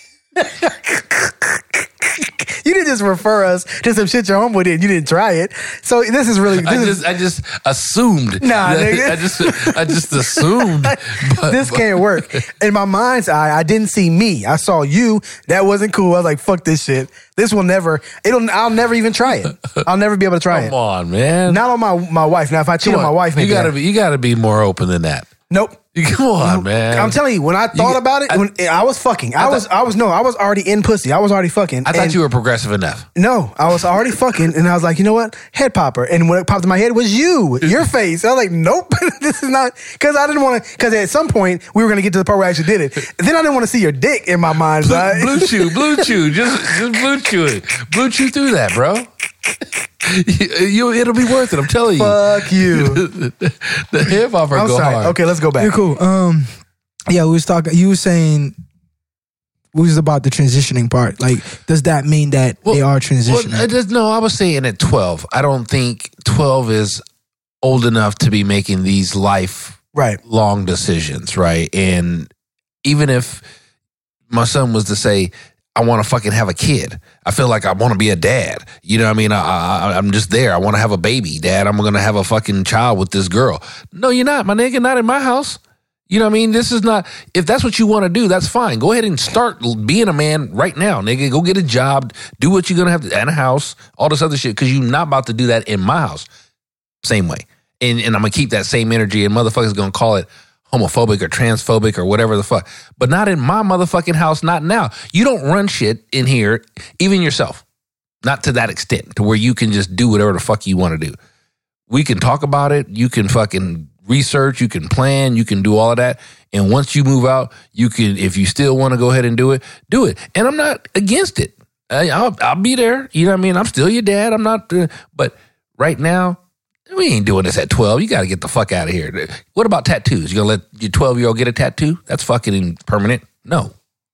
you didn't just refer us to some shit your homeboy did. You didn't try it. So this is really. I just assumed. Nah, nigga. I just assumed. This can't work. In my mind's eye, I didn't see me. I saw you. That wasn't cool. I was like, fuck this shit. This will never. I'll never even try it. I'll never be able to try it. Come on, man. Not on my wife. Now, if I cheat on my wife, maybe you gotta be more open than that. Nope. Come on, man. I'm telling you, when I thought about it, when I was fucking. I was already in pussy. I was already fucking. I thought you were progressive enough. No, I was already fucking, and I was like, you know what? Head popper. And what popped in my head was your face. I was like, nope, this is not, because I didn't want to, because at some point, we were going to get to the part where I actually did it. And then I didn't want to see your dick in my mind's eye. Blue chew, just blue chew it. Blue chew through that, bro. It'll be worth it. I'm telling you. Fuck you. The hip hopper go hard. Okay, let's go back. You're cool. Yeah, we was talking. You were saying we was about the transitioning part. Like, does that mean that they are transitioning? No, I was saying at 12. I don't think 12 is old enough to be making these long decisions, right? And even if my son was to say, I want to fucking have a kid. I feel like I want to be a dad. You know what I mean? I'm just there. I want to have a baby, Dad. I'm going to have a fucking child with this girl. No, you're not, my nigga. Not in my house. You know what I mean? This is not, if that's what you want to do, that's fine. Go ahead and start being a man right now, nigga. Go get a job. Do what you're going to have to, and a house, all this other shit, because you're not about to do that in my house. Same way. And I'm going to keep that same energy, and motherfuckers going to call it homophobic or transphobic or whatever the fuck. But not in my motherfucking house, not now. You don't run shit in here, even yourself. Not to that extent, to where you can just do whatever the fuck you want to do. We can talk about it. You can fucking research. You can plan. You can do all of that. And once you move out, you can, if you still want to go ahead and do it, do it. And I'm not against it. I'll be there. You know what I mean? I'm still your dad. I'm not, but right now, we ain't doing this at 12. You got to get the fuck out of here. What about tattoos? You going to let your 12-year-old get a tattoo? That's fucking permanent. No.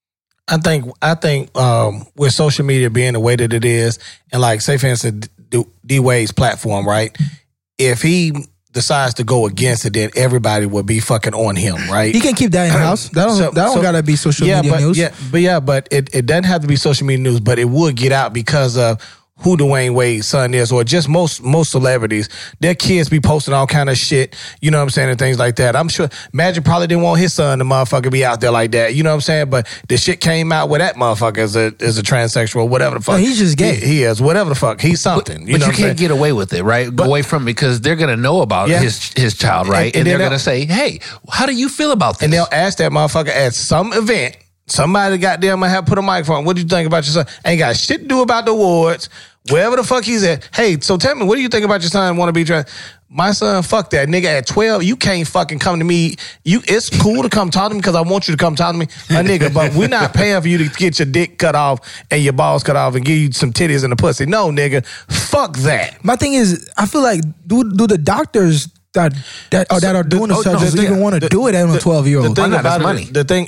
I think with social media being the way that it is, and like say for instance D Wade's platform, right? If he decides to go against it, then everybody will be fucking on him, right? He can keep that in house. That don't gotta be social media news. But it doesn't have to be social media news, but it would get out because of who Dwayne Wade's son is, or just most celebrities. Their kids be posting all kind of shit, you know what I'm saying, and things like that. I'm sure Magic probably didn't want his son to motherfucker be out there like that, you know what I'm saying? But the shit came out where that motherfucker is a transsexual, whatever the fuck. No, he's just gay. He is, whatever the fuck. He's something. But you can't get away with it, right? Go away from it because they're going to know about his child, right? And they're going to say, hey, how do you feel about this? And they'll ask that motherfucker at some event. Somebody goddamn might have put a microphone. What do you think about your son? Ain't got shit to do about the awards. Wherever the fuck he's at. Hey, so tell me, what do you think about your son want to be trans? My son, fuck that. Nigga, at 12, you can't fucking come to me. It's cool to come talk to me because I want you to come talk to me. My nigga, but we're not paying for you to get your dick cut off and your balls cut off and give you some titties and a pussy. No, nigga. Fuck that. My thing is, I feel like, do the doctors that are doing the surgery even want to do it as a 12-year-old? The thing about money. The thing,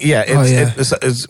it's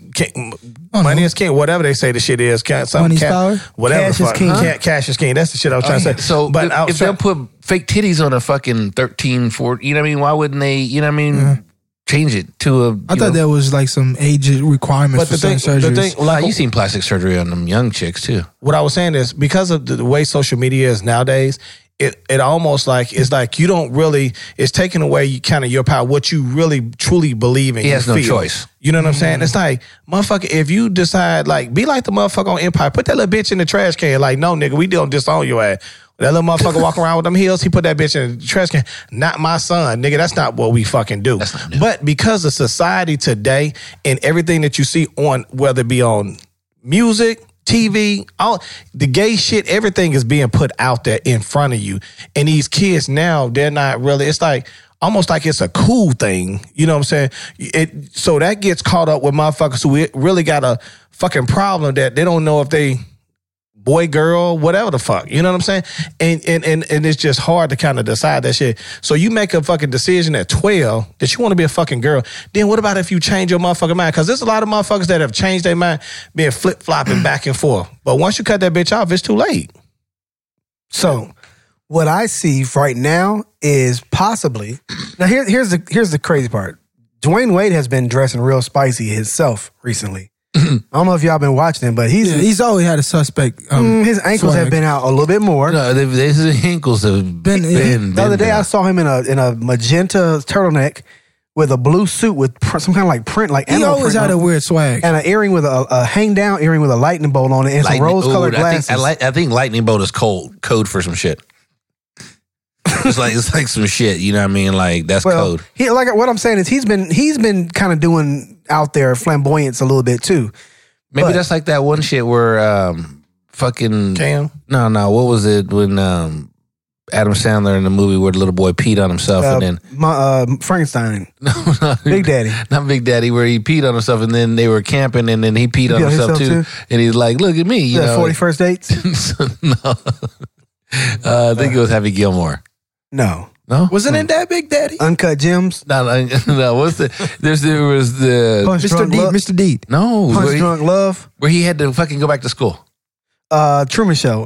money is king. Whatever they say the shit is. Money's power? Whatever. Cash is king. Cash is king. That's the shit I was trying to say. So, but if they'll put fake titties on a fucking 13, 14, you know what I mean? Why wouldn't they, you know what I mean? Change it to a. I thought there was like some age requirements for certain surgeries. Like, you seen plastic surgery on them young chicks too. What I was saying is because of the way social media is nowadays, it almost like it's like you don't really, it's taking away kind of your power, what you really truly believe in. He has no choice. You know what I'm saying? It's like, motherfucker, if you decide, like, be like the motherfucker on Empire, put that little bitch in the trash can. Like, no, nigga, we don't disown your ass. That little motherfucker walking around with them heels, he put that bitch in the trash can. Not my son, nigga. That's not what we fucking do. That's not new. But because of society today and everything that you see on, whether it be on music, TV, all the gay shit, everything is being put out there in front of you. And these kids now, they're not really, it's like almost like it's a cool thing. You know what I'm saying? So that gets caught up with motherfuckers who really got a fucking problem that they don't know if they boy, girl, whatever the fuck. You know what I'm saying? And it's just hard to kind of decide that shit. So you make a fucking decision at 12 that you want to be a fucking girl. Then what about if you change your motherfucking mind? Because there's a lot of motherfuckers that have changed their mind, being flip-flopping back and forth. But once you cut that bitch off, it's too late. So what I see right now is possibly, now here's the crazy part. Dwayne Wade has been dressing real spicy himself recently. I don't know if y'all been watching him, but he's always had a suspect. His ankles have been out a little bit more. No, his ankles have been. The other day I saw him in a magenta turtleneck with a blue suit with some kind of like print, like he always had a weird swag, and an earring with a hang down earring with a lightning bolt on it and some rose colored glasses. I think lightning bolt is code for some shit. It's like some shit, you know what I mean? Like that's code. Like what I'm saying is he's been kind of doing out there flamboyance a little bit too. Maybe that's like that one shit where fucking Cam. No, what was it when Adam Sandler in the movie where the little boy peed on himself and then Frankenstein. No, Big Daddy. Not Big Daddy, where he peed on himself and then they were camping and then he peed on himself too. And he's like, look at me, you know. 41st Dates? No. I think it was Happy Gilmore. No. Wasn't it that Big Daddy? Uncut Gems? No. What's there was the Mr. Deed. No. Punch Drunk Love? Where he had to fucking go back to school. Truman Show.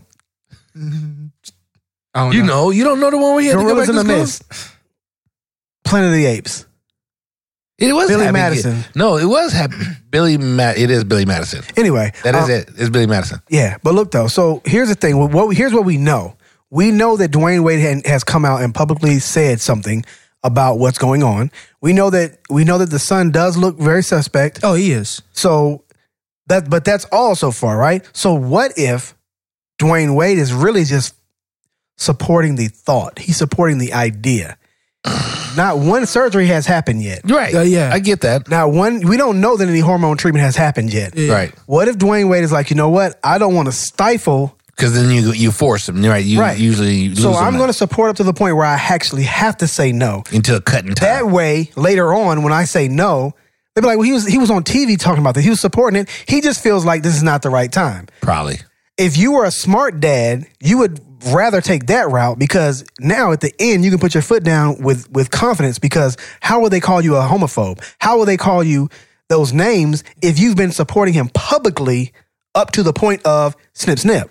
You don't know the one where he had to go back to school? Mist. Planet of the Apes. It was Billy Happy Madison. No, it was Happy It is Billy Madison. Anyway. That is it. It's Billy Madison. Yeah, but look though. So here's the thing. Here's what we know. We know that Dwayne Wade has come out and publicly said something about what's going on. We know that the son does look very suspect. Oh, he is. So but that's all so far, right? So what if Dwayne Wade is really just supporting the thought? He's supporting the idea. Not one surgery has happened yet. Right. Yeah. I get that. Now, we don't know that any hormone treatment has happened yet. Yeah. Right. What if Dwayne Wade is like, you know what? I don't want to stifle. Because then you force them, right? You usually lose So them I'm going to support up to the point where I actually have to say no. until cutting time. That way, later on, when I say no, they'll be like, well, he was on TV talking about this. He was supporting it. He just feels like this is not the right time. Probably. If you were a smart dad, you would rather take that route because now at the end, you can put your foot down with confidence because how will they call you a homophobe? How will they call you those names if you've been supporting him publicly up to the point of snip, snip.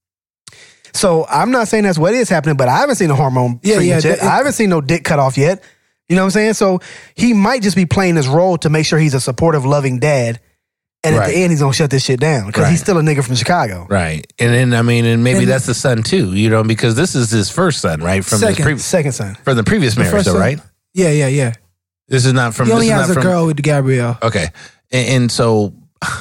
So I'm not saying that's what is happening, but I haven't seen a hormone treatment yet. I haven't seen no dick cut off yet. You know what I'm saying? So he might just be playing his role to make sure he's a supportive, loving dad. And at the end, he's going to shut this shit down because he's still a nigga from Chicago. Right. And then, I mean, and maybe that's the son too, you know, because this is his first son, right? From second son. From the previous marriage, though, right? Yeah. This is not from... He only has a girl with Gabrielle. Okay. And so...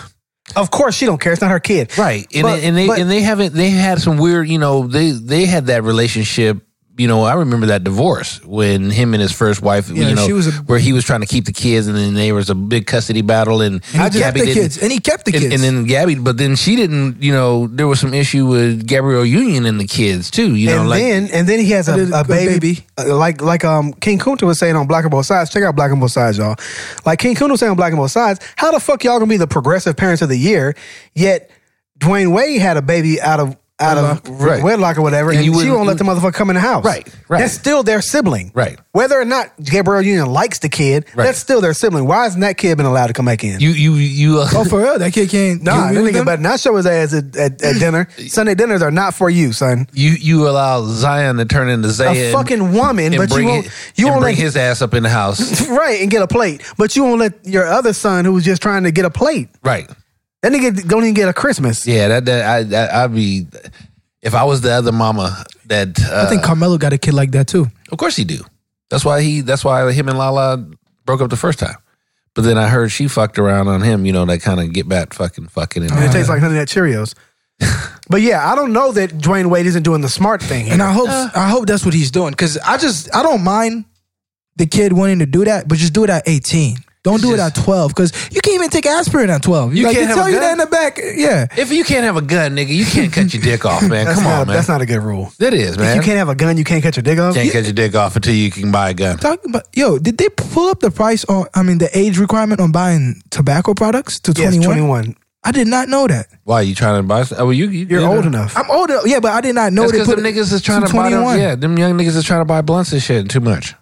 Of course she don't care. It's not her kid. Right. And they had some weird, you know, they had that relationship. You know, I remember that divorce when him and his first wife, you know, where he was trying to keep the kids, and then there was a big custody battle, and he kept the kids. And then Gabby, but then she didn't, you know, there was some issue with Gabrielle Union and the kids too, you know. And then he has a baby. Like King Kunta was saying on Black on Both Sides. Check out Black on Both Sides, y'all. Like King Kunta was saying on Black on Both Sides, how the fuck y'all gonna be the progressive parents of the year, yet Dwayne Wade had a baby out of wedlock or whatever, and she won't let the motherfucker come in the house. Right. That's still their sibling. Right. Whether or not Gabrielle Union likes the kid, that's still their sibling. Why hasn't that kid been allowed to come back in? Oh, for real? That kid can't... Nah, that nigga better not show his ass at dinner. Sunday dinners are not for you, son. You allow Zion to turn into Zaya, a fucking woman, but you won't bring his ass up in the house. Right, and get a plate. But you won't let your other son, who was just trying to get a plate. Right. That nigga don't even get a Christmas. Yeah, I'd be... If I was the other mama that... I think Carmelo got a kid like that too. Of course he do. That's why him and Lala broke up the first time. But then I heard she fucked around on him, you know, that kind of get back fucking. And it tastes like Honey Nut Cheerios. But yeah, I don't know that Dwayne Wade isn't doing the smart thing here. And I hope that's what he's doing. Because I don't mind the kid wanting to do that, but just do it at 18. Don't do it at 12, because you can't even take aspirin at 12. You can't tell you that in the back. Yeah. If you can't have a gun, nigga, you can't cut your dick off, man. Come on, man. That's not a good rule. That is, man. If you can't have a gun, you can't cut your dick off? Can't cut your dick off until you can buy a gun. Talking about, did they pull up the price the age requirement on buying tobacco products to 21? Yes, 21. I did not know that. Why, you trying to buy? Oh, you're old enough. I'm older, yeah, but I did not know. That's because them niggas is trying to buy them. Yeah, them young niggas is trying to buy blunts and shit too much.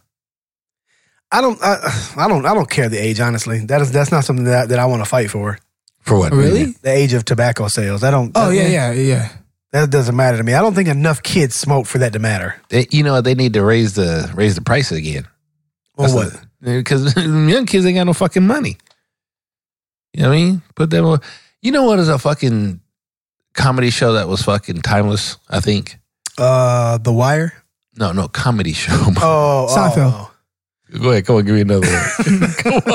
I don't care the age, honestly. That's not something that I want to fight for. For what? Really? The age of tobacco sales. Yeah. That doesn't matter to me. I don't think enough kids smoke for that to matter. They need to raise the price again. Well, what? Because young kids ain't got no fucking money. You know what I mean? Put them on. You know what is a fucking comedy show that was fucking timeless, I think? The Wire? No, comedy show. Seinfeld. Go ahead, come on, give me another one.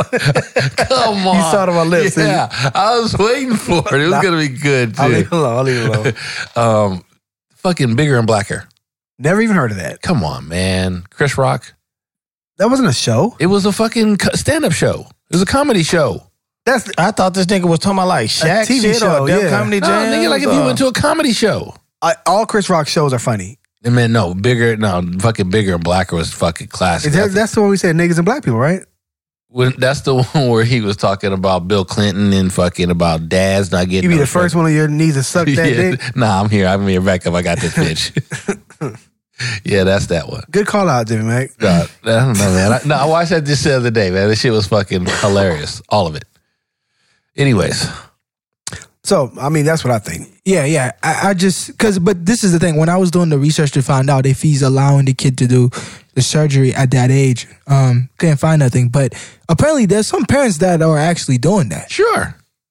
Come on. You saw it on my lips. Yeah, I was waiting for it. It was going to be good, too. I'll leave it alone. Fucking Bigger and Blacker. Never even heard of that. Come on, man. Chris Rock. That wasn't a show? It was a fucking stand-up show. It was a comedy show. I thought this nigga was talking about like Shaq TV shit show, or Def Comedy No, Jam. nigga, like if you went to a comedy show. All Chris Rock shows are funny. And man, fucking Bigger and Blacker was fucking classic. That's the one we said niggas and black people, right? That's the one where he was talking about Bill Clinton and fucking about dads not getting. You be the first one of your knees to suck that dick? Nah, I'm here back up. I got this bitch. Yeah, that's that one. Good call out, Jimmy Mac. I don't know, man. I watched that just the other day, man. This shit was fucking hilarious. All of it. Anyways. So, I mean, that's what I think. Yeah. I just, but this is the thing. When I was doing the research to find out if he's allowing the kid to do the surgery at that age, couldn't find nothing. But apparently there's some parents that are actually doing that. Sure.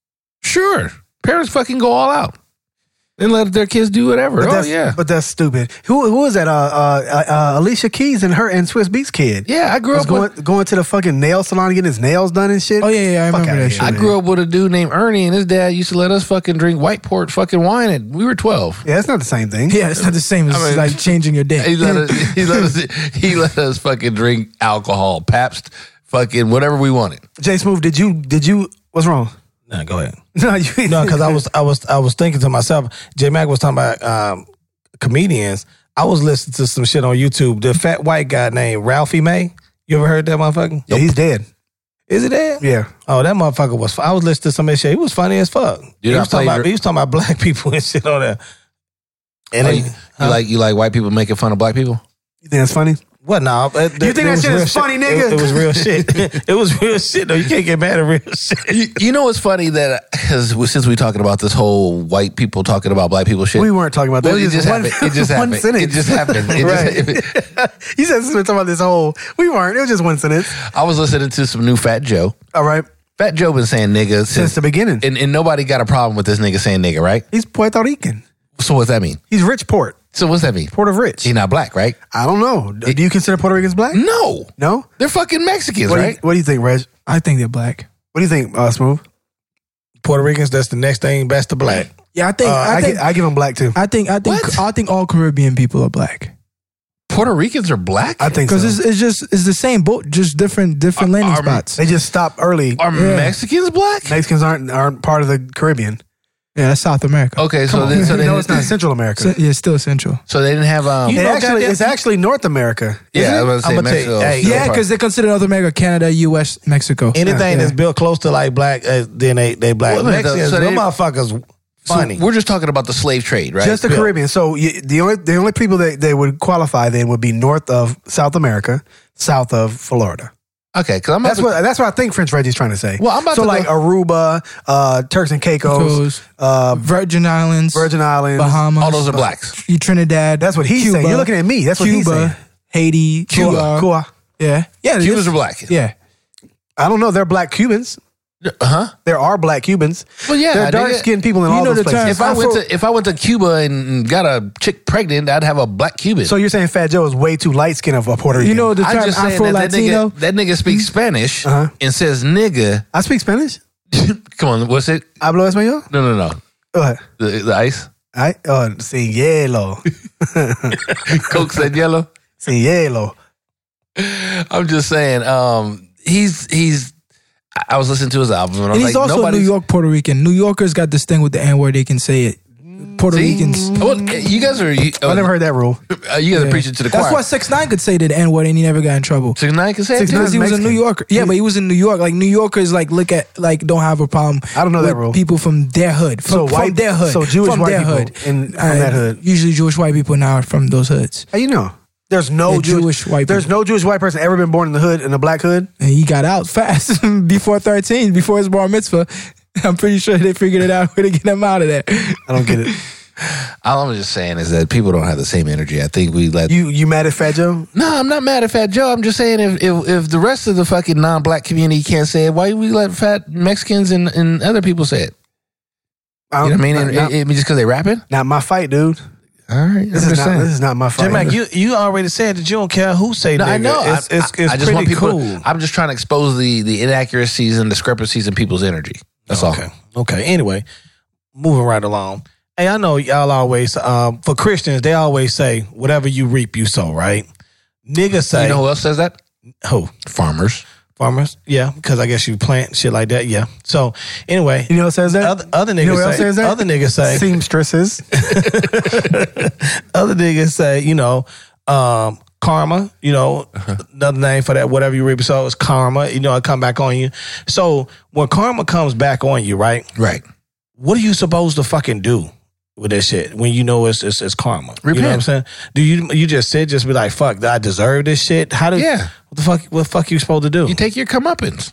Parents fucking go all out and let their kids do whatever. But that's stupid. Who is that? Alicia Keys and Swiss Beats kid. Yeah, I grew up going to the fucking nail salon getting his nails done and shit. Oh yeah, I remember that shit. I grew up with a dude named Ernie, and his dad used to let us fucking drink white port fucking wine, and we were 12. Yeah, it's not the same thing. Yeah, it's not the same as like changing your dick. He let us fucking drink alcohol, Pabst, fucking whatever we wanted. Jay Smooth, did you? What's wrong? Nah, go ahead. No, because I was thinking to myself. J Mac was talking about comedians. I was listening to some shit on YouTube. The fat white guy named Ralphie May. You ever heard that motherfucker? Yeah, he's dead. Is he dead? Yeah. Oh, that motherfucker was. I was listening to some of his shit. He was funny as fuck. Dude, he was talking about black people and shit on there. And you like white people making fun of black people? You think that's funny? What now? You think that shit is funny, nigga? It was real shit. It was real shit, though. You can't get mad at real shit. You know what's funny that because since we're talking about this whole white people talking about black people shit, We weren't talking about that. well, it just happened. It just one happened. sentence. It just happened. You said we were talking about this whole. We weren't. It was just one sentence. I was listening to some new Fat Joe. All right. Fat Joe been saying nigga Since the beginning. and nobody got a problem with this nigga saying nigga, right? He's Puerto Rican. So what's that mean? He's rich port. So what's that mean? Port of rich. He's not black, right? I don't know. Do you consider Puerto Ricans black? No, No? they're fucking Mexicans, What, right? what do you think, Reg? I think they're black. What do you think, Smooth? Puerto Ricans, that's the next thing best to black. Yeah, I think. I give him black too. I think all Caribbean people are black Puerto Ricans are black. I think so. because it's the same boat, just different landing spots. They just stop early. Are Mexicans black? Mexicans aren't part of the Caribbean. Yeah, that's South America. Okay, Come so on. they, so they No, it's not Central America. Yeah, it's still Central. So they didn't have It's actually North America. yeah. I was I'm gonna gonna say tell you, Mexico. hey, still Yeah, part- because they consider North America, Canada, U.S., Mexico. Anything Yeah. that's built close to like black, then they black. Well, Mexicans, so them they- motherfuckers so funny. we're just talking about the slave trade, right? Just the Caribbean. So the only people that they would qualify then would be north of South America, south of Florida. okay, because I'm That's what I think French Reggie's trying to say. Well, I'm about so to like go- Aruba, Turks and Caicos, Virgin Islands, Virgin Islands, Bahamas, all those are blacks. Trinidad. That's what he's Cuba, saying. You're looking at me. That's what he's saying. Cuba, Haiti, Cuba. Cuba. Yeah, yeah. Cubans are black. Yeah, I don't know. They're black Cubans. Huh? There are black Cubans. Well, yeah, They're nigga. dark skinned people in You all know those the term- places. If I went to Cuba and got a chick pregnant, I'd have a black Cuban. So you're saying Fat Joe is way too light skinned of a Puerto Rican? you know the term I'm just saying Afro that Latino. that nigga speaks Spanish Uh-huh. and says nigga. I speak Spanish. Come on, what's it? Hablo español. No. What? The ice. Sin hielo. Coke said yellow. Sin hielo. I'm just saying. He's. I was listening to his album and I And was he's like, also nobody's. New York Puerto Rican. New Yorkers got this thing with the N word; they can say it. Puerto See? Ricans. Well, you guys are. I never heard that rule. You guys are preaching to the choir. That's why 6ix9ine could say the N word and he never got in trouble. 6ix9ine can say it. 6ix9ine too. Because he was a Mexican. New Yorker. Yeah, but he was in New York. Like New Yorkers, like look at don't have a problem. I don't know that with rule. People from their hood. From their hood. so Jewish from white their people hood. from that hood. Usually Jewish white people now are from those hoods. How you know? There's no Yeah, Jewish white There's people. no Jewish white person ever been born in the hood, in a black hood. And he got out fast before 13, before his bar mitzvah. I'm pretty sure they figured it out a way to get him out of there. I don't get it. All I'm just saying is that people don't have the same energy. I think we let. You mad at Fat Joe? No, I'm not mad at Fat Joe. I'm just saying if the rest of the fucking non-black community can't say it, why we let fat Mexicans and other people say it? You know what I mean? And just because they rapping? Not my fight, dude. All right, This is not my fight. Jim Mac, you already said that you don't care who say No, nigga. I know. It's I just pretty want people. cool. I'm just trying to expose the inaccuracies and discrepancies in people's energy. That's all. Okay. Anyway, moving right along. Hey, I know y'all always for Christians they always say whatever you reap you sow, right? Niggas say You know who else says that? who? Farmers. Farmers, yeah, because I guess you plant shit like that, yeah. So anyway, You know what says that? other niggas You know what else say, says that? other niggas say, Seamstresses. other niggas say, karma, another name for that, whatever you reap, so it's karma, it come back on you. So when karma comes back on you, right? Right. What are you supposed to fucking do with that shit when you know it's karma? Repent. You know what I'm saying? Do you just be like, fuck, I deserve this shit? Yeah. What the fuck you supposed to do? You take your comeuppance.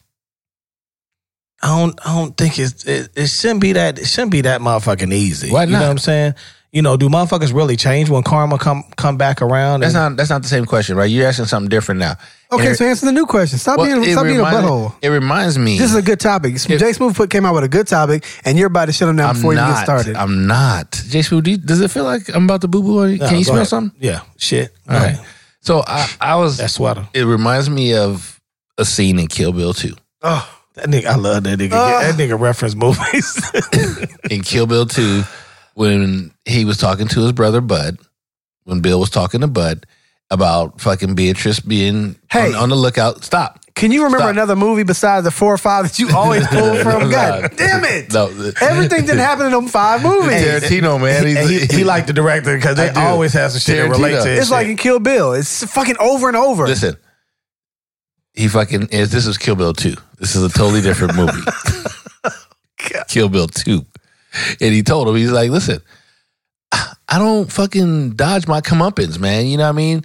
I don't think it shouldn't be that motherfucking easy. Why You know not? what I'm saying? Do motherfuckers really change when karma come back around? That's not the same question, right? You're asking something different now. Okay, And so answer the new question. Stop being a butthole. It reminds me. This is a good topic. Jay Smooth came out with a good topic, and you're about to shut him down before you even get started. I'm not. Jay Smooth, does it feel like I'm about to boo boo? No, Can you go smell ahead. something? Yeah, shit. All right. So I was. That sweater. It reminds me of a scene in Kill Bill 2. Oh, That nigga, I love that nigga. That nigga reference movies. In Kill Bill 2, when he was talking to his brother Bud, when Bill was talking to Bud about fucking Beatrice being Hey. on the lookout. Stop. can you remember Stop. another movie besides the 4 or 5 that you always pull from? God damn it! No. Everything didn't happen in them 5 movies. Tarantino, man. he like the director because they I do. always have some shit that relate to Tarantino. his It's like shit. in Kill Bill. It's fucking over and over. Listen. He fucking is. This is Kill Bill 2. This is a totally different movie. Kill Bill 2. And he told him, he's like, listen, I don't fucking dodge my comeuppance, man. You know what I mean?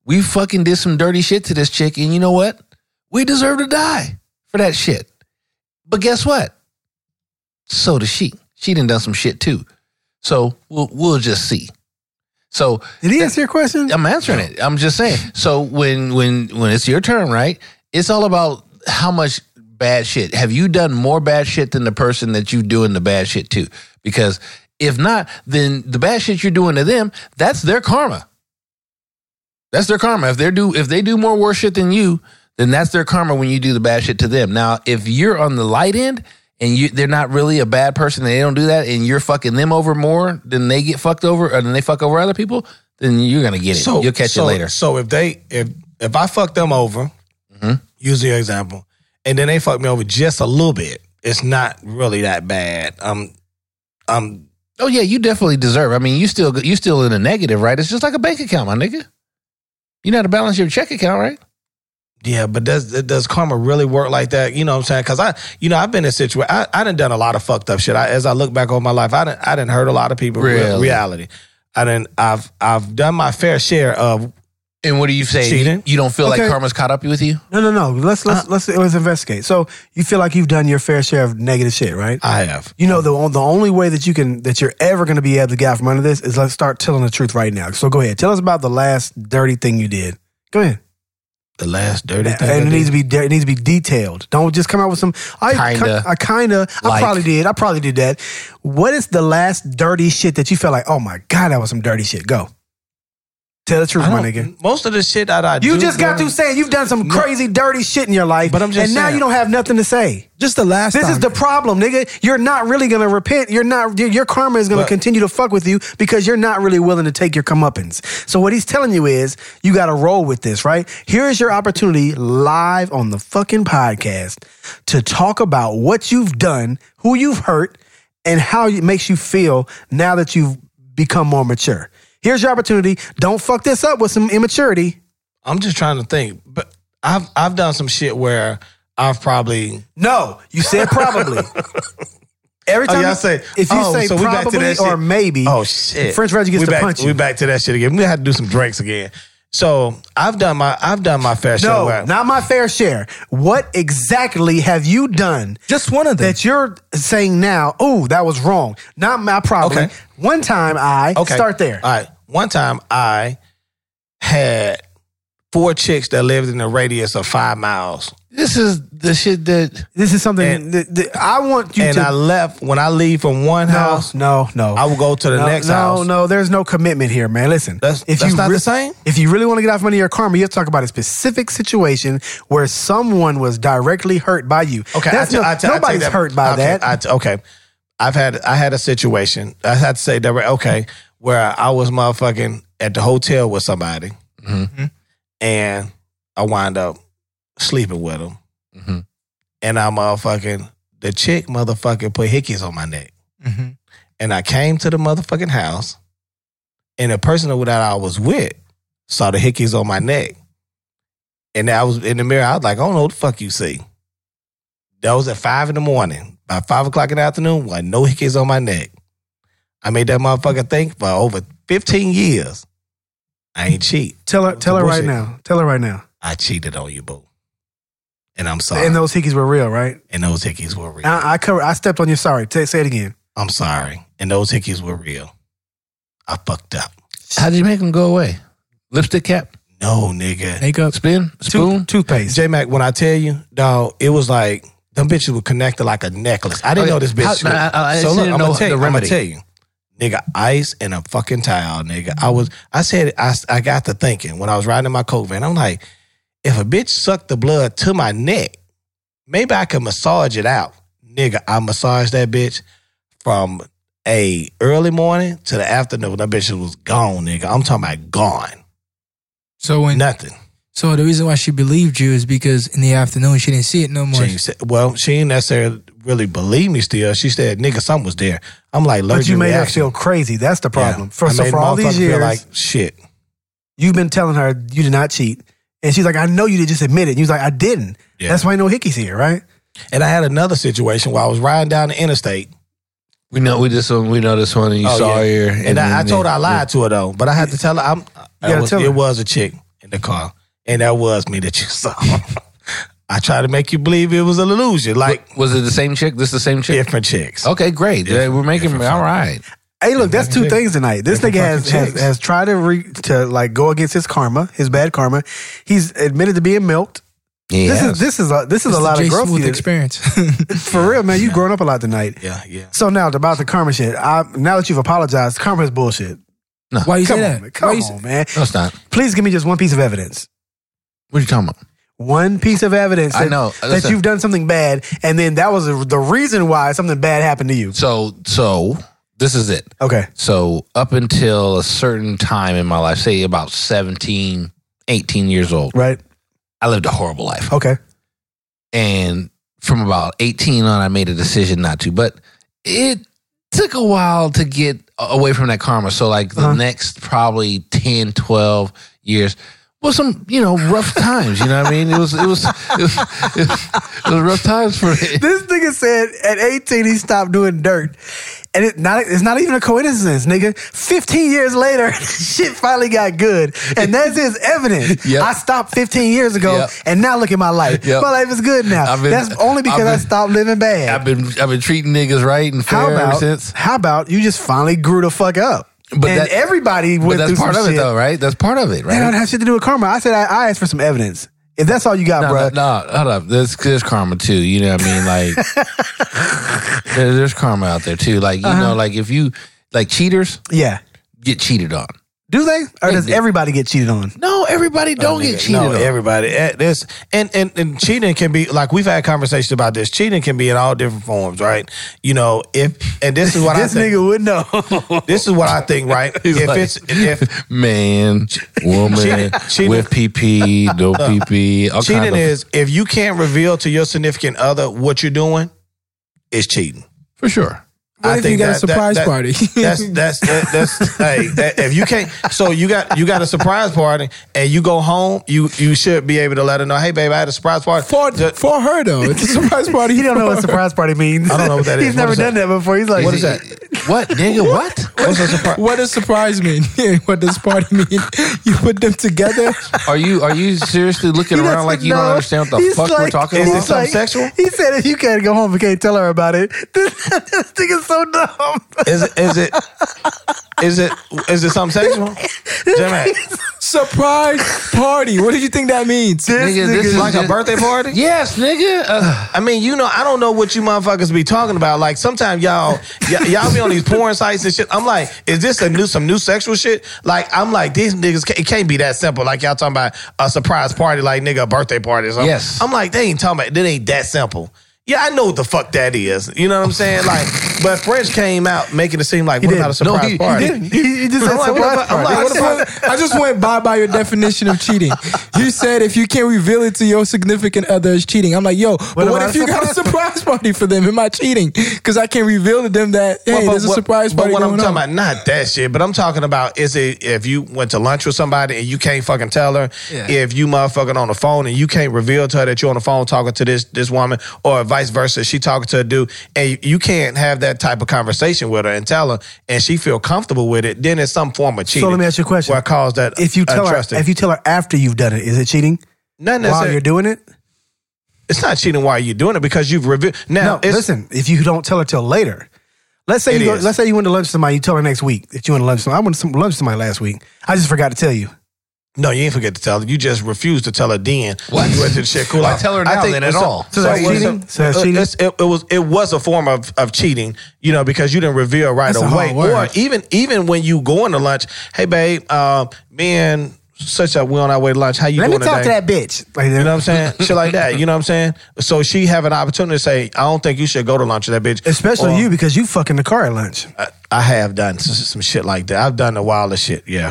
We fucking did some dirty shit to this chick, and you know what? We deserve to die for that shit. But guess what? So does she. She done some shit too. So we'll just see. So did he answer your question? I'm answering it. I'm just saying. So when it's your turn, right? It's all about how much bad shit. Have you done more bad shit than the person that you doing the bad shit to? Because if not, then the bad shit you're doing to them, that's their karma. That's their karma. If they do more worse shit than you, then that's their karma when you do the bad shit to them. Now, if you're on the light end and they're not really a bad person and they don't do that and you're fucking them over more than they get fucked over or than they fuck over other people, then you're going to get it. You'll catch it later. So if I fuck them over, use your example, and then they fuck me over just a little bit, it's not really that bad. Oh yeah, you definitely deserve. I mean, you still in a negative, right? It's just like a bank account, my nigga. You know how to balance your check account, right? Yeah, but does karma really work like that? You know what I'm saying? Because I've been in a situation. I done a lot of fucked up shit. As I look back on my life, I done hurt a lot of people. Really? Reality. I've done my fair share of. And what do you say? Cheating. You don't feel like karma's caught up with you? No. Let's investigate. So you feel like you've done your fair share of negative shit, right? I have. You know, the only way that you're ever going to be able to get out from under this is let's start telling the truth right now. So go ahead. Tell us about the last dirty thing you did. Go ahead. The last dirty thing. And it needs to be detailed. Don't just come out with some I probably did that. What is the last dirty shit that you felt like, oh my God, that was some dirty shit? Go. Tell the truth, my nigga. Most of the shit that I do. You just got through saying you've done some crazy, dirty shit in your life, but I'm just and now you don't have nothing to say. Just the last time. This is the problem, nigga. You're not really going to repent. Your karma is going to continue to fuck with you because you're not really willing to take your comeuppance. So what he's telling you is you got to roll with this, right? Here is your opportunity live on the fucking podcast to talk about what you've done, who you've hurt, and how it makes you feel now that you've become more mature. Here's your opportunity. Don't fuck this up with some immaturity. I'm just trying to think. But I've done some shit where I've probably... No, you said probably. Every time if you say so probably or maybe, oh shit, French Reggie gets to punch you. We back to that shit again. We have to do some drinks again. So I've done my fair share. No, not my fair share. What exactly have you done? Just one of them that you're saying now. Oh, that was wrong. Not my problem. Okay. One time start there. All right. One time I had 4 chicks that lived in a radius of 5 miles. This is the shit that... This is something that I want you to... And I left, when I leave from one house... No. I will go to the next house. No, there's no commitment here, man. Listen. That's not the same? If you really want to get out from under your karma, you have to talk about a specific situation where someone was directly hurt by you. Okay. Nobody's hurt by that. Okay. I had a situation. I had to say direct. Okay. Where I was motherfucking at the hotel with somebody, and I wind up sleeping with them, and I the chick motherfucking put hickeys on my neck, and I came to the motherfucking house, and the person that I was with saw the hickeys on my neck, and I was in the mirror. I was like, I don't know what the fuck you see. That was at 5 a.m. By 5 o'clock in the afternoon, like no hickeys on my neck. I made that motherfucker think for over 15 years. I ain't cheat. Tell her right now. Tell her right now. I cheated on you, boo. And I'm sorry. And those hickeys were real, right? And those hickeys were real. I stepped on your sorry. Say it again. I'm sorry. And those hickeys were real. I fucked up. How did you make them go away? Lipstick cap? No, nigga. Makeup? Spoon? Toothpaste. J-Mac, when I tell you, dog, it was like, them bitches were connected like a necklace. I didn't know this bitch. I so look, didn't know the remedy. I'm going to tell you. Nigga, ice and a fucking towel, nigga. I got to thinking when I was riding in my coat van, I'm like, if a bitch sucked the blood to my neck, maybe I could massage it out. Nigga, I massaged that bitch from a early morning to the afternoon. That bitch was gone, nigga. I'm talking about gone. Nothing. So the reason why she believed you is because in the afternoon she didn't see it no more. She didn't necessarily really believe me still. She said, nigga, something was there. I'm like, but you made her feel crazy. That's the problem. Yeah. For all these years, feel like shit. You've been telling her you did not cheat. And she's like, I know you did, just admit it. And you was like, I didn't. Yeah. That's why no hickeys here, right? And I had another situation where I was riding down the interstate. We know this one, and you saw her. And I told her I lied to her though. But I had to tell her it was a chick. in the car. And that was me that you saw. I tried to make you believe it was an illusion. Like, Was it the same chick? This the same chick? different chicks. Okay, great. We're making all right. Hey, look, that's two things tonight. This nigga has tried to like go against his karma, his bad karma. He's admitted to being milked. Yes. This is a lot of Jay growth. Smooth here. experience. For real, man. You've grown up a lot tonight. Yeah. So now about the karma shit. Now that you've apologized, karma is bullshit. Why you say Come that? on, man. Come on, man. No, it's not. Please give me just one piece of evidence. What are you talking about? One piece of evidence I know. that Listen. you've done something bad, and then that was the reason why something bad happened to you. So this is it. Okay. So up until a certain time in my life, say about 17, 18 years old, Right. I lived a horrible life. Okay. And from about 18 on, I made a decision not to. But it took a while to get away from that karma. So like the next probably 10, 12 years was some, rough times. You know what I mean? It was rough times for it. This nigga said at 18 he stopped doing dirt. And it's not even a coincidence, nigga. 15 years later, shit finally got good. And that's his evidence. Yep. I stopped 15 years ago, Yep. and now look at my life. Yep. My life is good now. That's only because I stopped living bad. I've been treating niggas right and fair ever since. How about you just finally grew the fuck up? But and everybody went But through that's part some of shit. it, though, right? That's part of it, right? That don't have shit to do with karma. I said I asked for some evidence. If that's all you got, bro. No, hold up. There's karma too. You know what I mean? Like, there's karma out there too. Like, like if you, like cheaters Yeah. get cheated on. Do they? Or does do. everybody get cheated on? No, everybody don't get cheated No, on. everybody. This and cheating can be like we've had conversations about this. Cheating can be in all different forms, right? And this is what This I think. nigga would know. This is what I think, right? If Man, woman, Cheating- with PP, no PP. All cheating kinds of, is if you can't reveal to your significant other what you're doing, it's cheating. for sure. What if you got a surprise party? That's hey, if you can't, so you got a surprise party and you go home, you should be able to let her know, hey babe, I had a surprise party. For her though, it's a surprise party. He don't know for what her. surprise party means. I don't know what that is. He's What never is done that before. He's like, What is that? What, nigga? What? What's a surprise? What does surprise mean? What does party mean? You put them together. Are you seriously looking He around doesn't like you know. don't understand what the He's fuck we're like- talking Is about? it something sexual? He said if you can't go home and can't tell her about it, this nigga's so dumb. Is it something sexual? Jimmy, Surprise party. What did you think that means? Nigga, this is like a just- birthday party? Yes, nigga. I mean, I don't know what you motherfuckers be talking about. Like sometimes y'all be on these porn sites and shit. I'm like, is this some new sexual shit? Like I'm like, these niggas, it can't be that simple. Like y'all talking about a surprise party, like nigga, a birthday party or something. Yes. I'm like, they ain't talking about, it ain't that simple. Yeah, I know what the fuck that is. You know what I'm saying? Like, but French came out making it seem like, what about a surprise he party? He just said I'm like, surprise I'm party. like, what about? I just went by your definition of cheating. You said if you can't reveal it to your significant other, it's cheating. I'm like, yo, but what about if a you got a surprise party for them? Am I cheating? Because I can't reveal to them that, hey, there's a surprise party But what I'm going talking on. about, not that shit, but I'm talking about is it if you went to lunch with somebody and you can't fucking tell her, if you motherfucking on the phone and you can't reveal to her that you're on the phone talking to this woman, or vice versa, she talking to a dude, and you can't have that type of conversation with her and tell her, and she feel comfortable with it, then it's some form of cheating. So let me ask you a question. Where it caused that If you tell her after you've done it, is it cheating? not While necessarily, you're doing it? it's not cheating while you're doing it because you've revealed. Now, No, listen, if you don't tell her till later. Let's say It you is. let's say you went to lunch with somebody, you tell her next week that you went to lunch with somebody. I went to lunch with somebody last week. I just forgot to tell you. No, you ain't forget to tell her. You just refused to tell her then. What? You went to the shit cool. Why tell her now then at all? So that's cheating? So that's cheating? It was a form of cheating, because you didn't reveal right That's a away. hard word. Or even when you going to lunch, hey babe, me and such a we on our way to lunch. How you Let me doing talk to today? that bitch. Like, You know what I'm saying? Shit like that. You know what I'm saying? So she have an opportunity to say, I don't think you should go to lunch with that bitch. Especially Or, you because you fucking the car at lunch. I have done some shit like that. I've done the wildest shit. Yeah.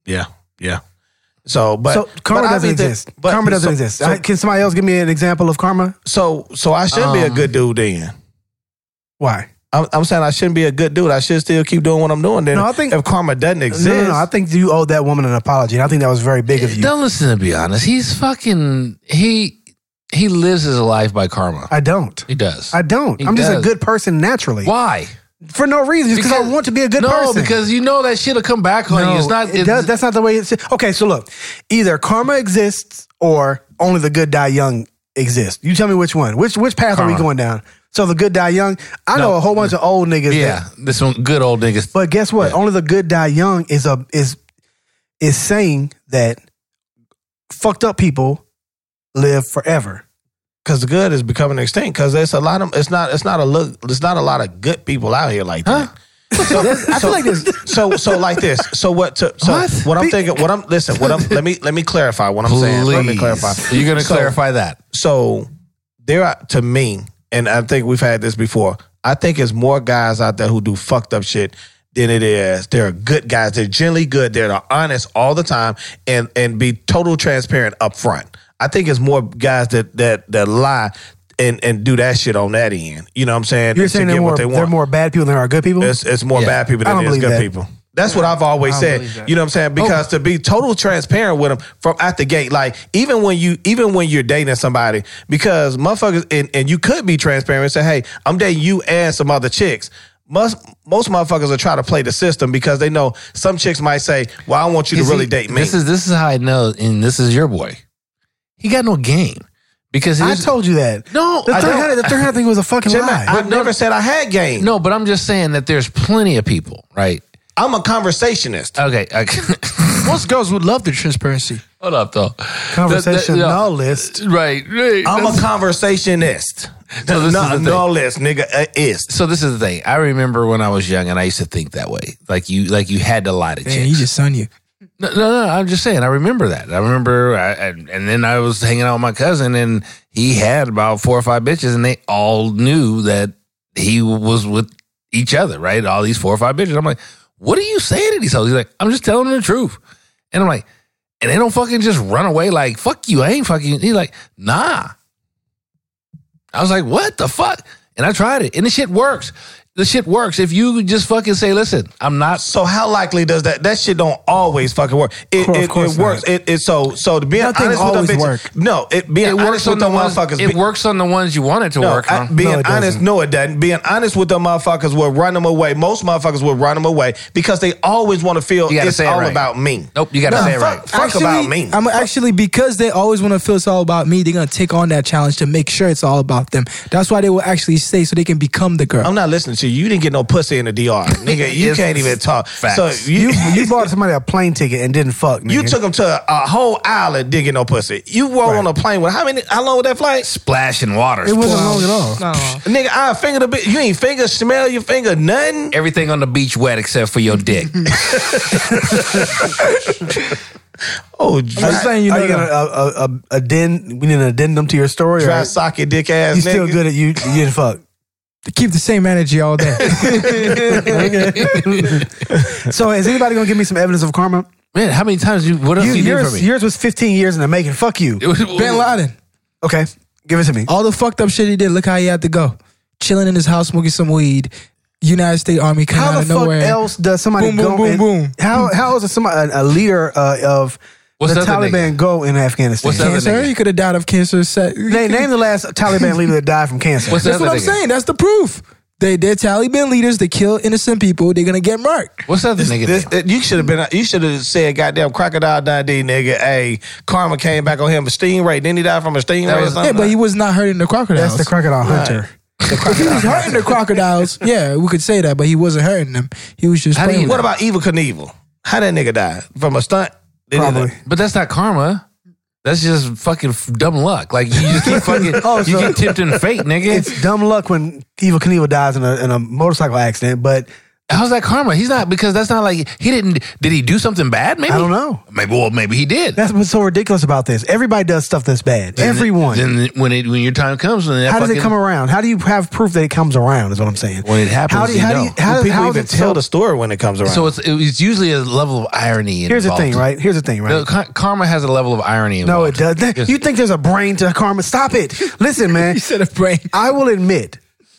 So, but So karma but I doesn't mean that- exist. but- Karma doesn't so- exist. So, Can somebody else give me an example of karma? so I shouldn't be a good dude then. Why? I'm saying I shouldn't be a good dude. I should still keep doing what I'm doing. Then No, I think- if karma doesn't exist, No. I think you owe that woman an apology. And I think that was very big of you. Don't listen to be honest. He's fucking he lives his life by karma. I don't. He does. I don't. He I'm just a does. good person naturally. Why? For no reason, because I want to be a good person. No, because you know that shit'll come back on you. It's not. It does. That's not the way it's. Okay, so look, either karma exists or only the good die young exists. You tell me which one. Which path are we going down? So the good die young. I know a whole bunch of old niggas. Yeah, this one good old niggas. But guess what? Yeah. Only the good die young is saying that fucked up people live forever. Because the good is becoming extinct. Because there's a lot of there's not a lot of good people out here like that. I feel like this. So like this. So what I'm thinking. Let me clarify what I'm saying. Let me clarify. You're gonna clarify that. So there are, to me, and I think we've had this before. I think it's more guys out there who do fucked up shit than it is. There are good guys. They're generally good. They're honest all the time and be total transparent up front. I think it's more guys that lie and do that shit on that end. You know what I'm saying? You're saying they're more bad people than there are good people? It's more bad people than there's good people. That's what I've always said. You know what I'm saying? Because to be total transparent with them from out the gate, like even when you're dating somebody, because motherfuckers, and you could be transparent and say, hey, I'm dating you and some other chicks. Most motherfuckers will try to play the system because they know some chicks might say, well, I want you to really date me. This is how I know, and this is your boy. He got no game. Because I told you that. No, the 300 thing was a fucking lie. I never said I had game. No, but I'm just saying that there's plenty of people, right? I'm a conversationist. Okay. Most girls would love the transparency. Hold up, though. Conversationalist. Right. I'm a conversationist. So this is the thing. Knowledge, nigga, is. So this is the thing. I remember when I was young and I used to think that way. Like you had to lie to chicks. Man, he just son you. No, I'm just saying. I remember that. I remember, and then I was hanging out with my cousin, and he had about 4 or 5 bitches, and they all knew that he was with each other, right? All these 4 or 5 bitches. I'm like, what are you saying to these hoes? He's like, I'm just telling them the truth. And I'm like, and they don't fucking just run away like, fuck you, I ain't fucking. He's like, nah. I was like, what the fuck? And I tried it, and the shit works. The shit works. If you just fucking say, listen, I'm not. So how likely does that shit don't always fucking work? It works. So to be honest with them bitches, no, it works on the motherfuckers. It works on the ones you want it to work on. Being honest, no, it doesn't. Being honest with them motherfuckers will run them away. Most motherfuckers will run them away because they always want to feel it's all about me. Nope, you got to say it right. Fuck about me. I'm actually, because they always want to feel it's all about me, they're going to take on that challenge to make sure it's all about them. That's why they will actually stay so they can become the girl. I'm not listening to you. You didn't get no pussy in the DR. Nigga, you can't even talk. Facts. So you bought somebody a plane ticket and didn't fuck, nigga. You took them to a whole island, didn't get no pussy. You rode on a plane with how long was that flight? Splashing water. It wasn't long at all. No. Nigga, I fingered a bit. You ain't finger, smell your finger, nothing. Everything on the beach wet except for your dick. Oh, I'm saying, you got we need an addendum to your story. Dry socket dick ass. You still good at you didn't fuck. To keep the same energy all day. So is anybody gonna give me some evidence of karma? Man, how many times what else you did for me? Yours was 15 years in the making. Fuck you. Bin Laden. Okay, give it to me. All the fucked up shit he did, look how he had to go. Chilling in his house, smoking some weed. United States Army came out of nowhere. How the fuck else does somebody boom, go boom, boom, boom. How is a leader of What's the the other Taliban nigga? go in Afghanistan? What's the other Cancer. nigga? He could have died of cancer. Name the last Taliban leader that died from cancer. What's the That's other what I'm nigga? saying. That's the proof. They're Taliban leaders. They kill innocent people. They're gonna get marked. What's the other nigga? You should have said, goddamn Crocodile Dundee, nigga. Hey, karma came back on him. A stingray. Didn't he die from a stingray or something? Yeah, but he was not hurting the crocodiles. That's the crocodile hunter. If he was hurting the crocodiles, yeah, we could say that. But he wasn't hurting them. He was just. Playing What about Evel Knievel? How that nigga died? From a stunt? Probably. But that's not karma. That's just fucking dumb luck. Like you just keep fucking, you get tipped in fate, nigga. It's dumb luck when Evel Knievel dies in a motorcycle accident, but how's that karma? He's not, because that's not like he didn't. Did he do something bad? Maybe I don't know. Maybe he did. That's what's so ridiculous about this. Everybody does stuff that's bad. Everyone. Then when your time comes, then how does it come around? How do you have proof that it comes around? Is what I'm saying. When it happens, how do People even tell the story when it comes around. So it's usually a level of irony. Here's the involved. thing, right? Karma has a level of irony No, involved. it doesn't. You think there's a brain to karma? Stop it. Listen, man. You said a brain. I will admit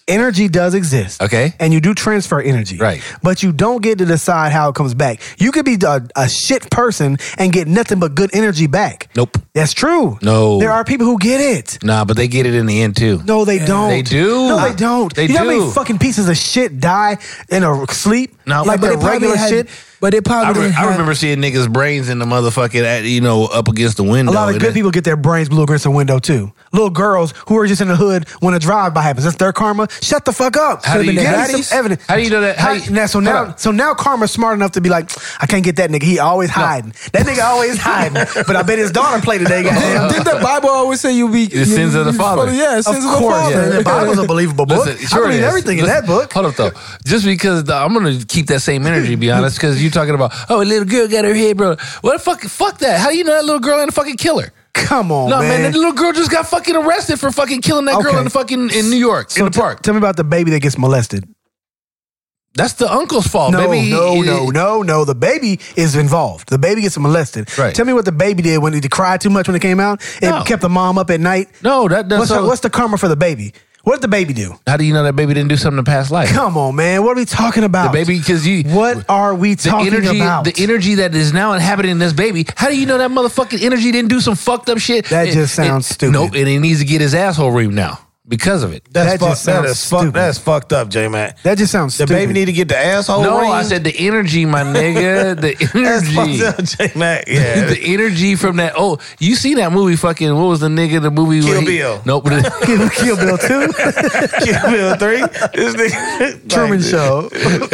energy does exist. Okay. And you do transfer energy. Right. But you don't get to decide how it comes back. You could be a shit person and get nothing but good energy back. Nope. That's true. No. There are people who get it. Nah, but they get it in the end too. No, they don't. They do. No, they don't. They you know how do. many fucking pieces of shit die in a sleep? No, like but the regular shit. But they probably I remember seeing niggas' brains in the motherfucking, up against the window. A lot of good people get their brains blew against the window too. Little girls who are just in the hood when a drive-by happens. That's their karma. Shut the fuck up. How do you- Get how me some evidence. How do you know that? So now karma's smart enough to be like, I can't get that nigga. He always hiding. That nigga always hiding. But I bet his daughter played today. Goddamn. Didn't the Bible always say you be The sins of the father. Yeah, Of sins of the course, father. the Bible's a believable book. Listen, sure I believe it is. everything in that book. Hold up though. Just because I'm gonna keep that same energy, be honest, because you're talking about, a little girl got her head, bro. What fuck that? How do you know that little girl ain't a fucking killer? Come on, No, man. that little girl just got fucking arrested for fucking killing that girl Okay. in New York, in the park. Tell me about the baby that gets molested. That's the uncle's fault, No, baby. no. The baby is involved. The baby gets molested. Right. Tell me what the baby did when he cried too much when it came out. It No. kept the mom up at night. No, that's What's the karma for the baby? What did the baby do? How do you know that baby didn't do something in past life? Come on, man. What are we talking about? The baby, because What are we talking about? The energy that is now inhabiting this baby. How do you know that motherfucking energy didn't do some fucked up shit? That just sounds stupid. Nope, and he needs to get his asshole reamed now because of it. That just sounds stupid. That's fucked up, J-Mac. That just sounds The stupid. baby need to get the asshole No, ring? I said the energy, my nigga. The That's energy. fucked up, J-Mac. Yeah. The energy from that. Oh, you seen that movie? Fucking what was the nigga? The movie Kill where he- Bill. Nope. Kill Bill 2. Kill Bill 3. This nigga. Truman Show.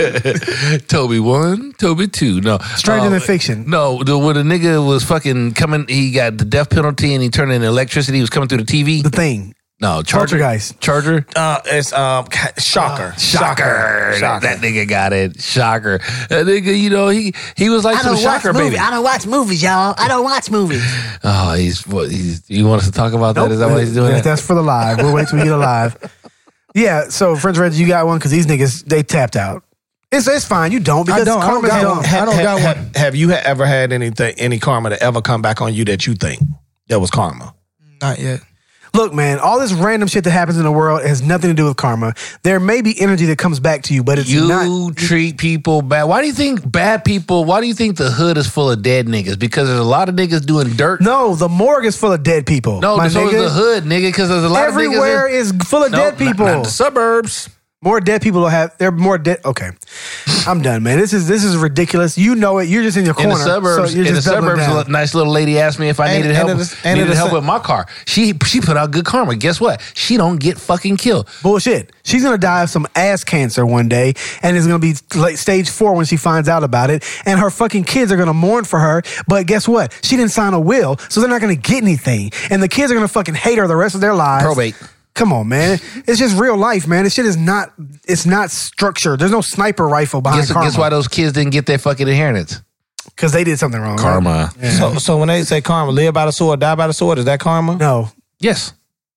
Toby 1, Toby 2. No, Stranger Than Fiction. No, when the nigga was fucking coming, he got the death penalty and he turned into electricity. He was coming through the TV. The Thing. No, Charger. Poltergeist. Charger. It's Shocker. Shocker. That nigga got it. Shocker. That nigga, he was like some shocker baby. I don't watch movies, y'all. I don't watch movies. Oh, you want us to talk about that? Is that why he's doing that? That's for the live. We'll wait till we get a live. Yeah, so French Reggie, you got one because these niggas, they tapped out. It's fine. You don't because I don't karma's got dumb. one. I don't got one. Have you ever had any karma to ever come back on you that you think that was karma? Not yet. Look, man, all this random shit that happens in the world has nothing to do with karma. There may be energy that comes back to you, but it's You not. treat people bad. Why do you think the hood is full of dead niggas? Because there's a lot of niggas doing dirt. No, the morgue is full of dead people. No, my so is nigga. the hood, nigga, because there's a lot Everywhere of niggas. is full of dead people. Not the suburbs. More dead people they're more dead. Okay, I'm done, man. This is ridiculous. You know it. You're just in your corner. In the suburbs, so you're just doubling down. a nice little lady asked me if I needed help. Needed help with my car. She put out good karma. Guess what? She don't get fucking killed. Bullshit. She's gonna die of some ass cancer one day, and it's gonna be like stage 4 when she finds out about it. And her fucking kids are gonna mourn for her. But guess what? She didn't sign a will, so they're not gonna get anything. And the kids are gonna fucking hate her the rest of their lives. Probate. Come on, man. It's just real life, man. This shit is not. It's not structured. There's no sniper rifle behind karma. Guess why those kids didn't get their fucking inheritance? Because they did something wrong. right? Karma. So when they say karma, live by the sword, die by the sword, is that karma? No. Yes.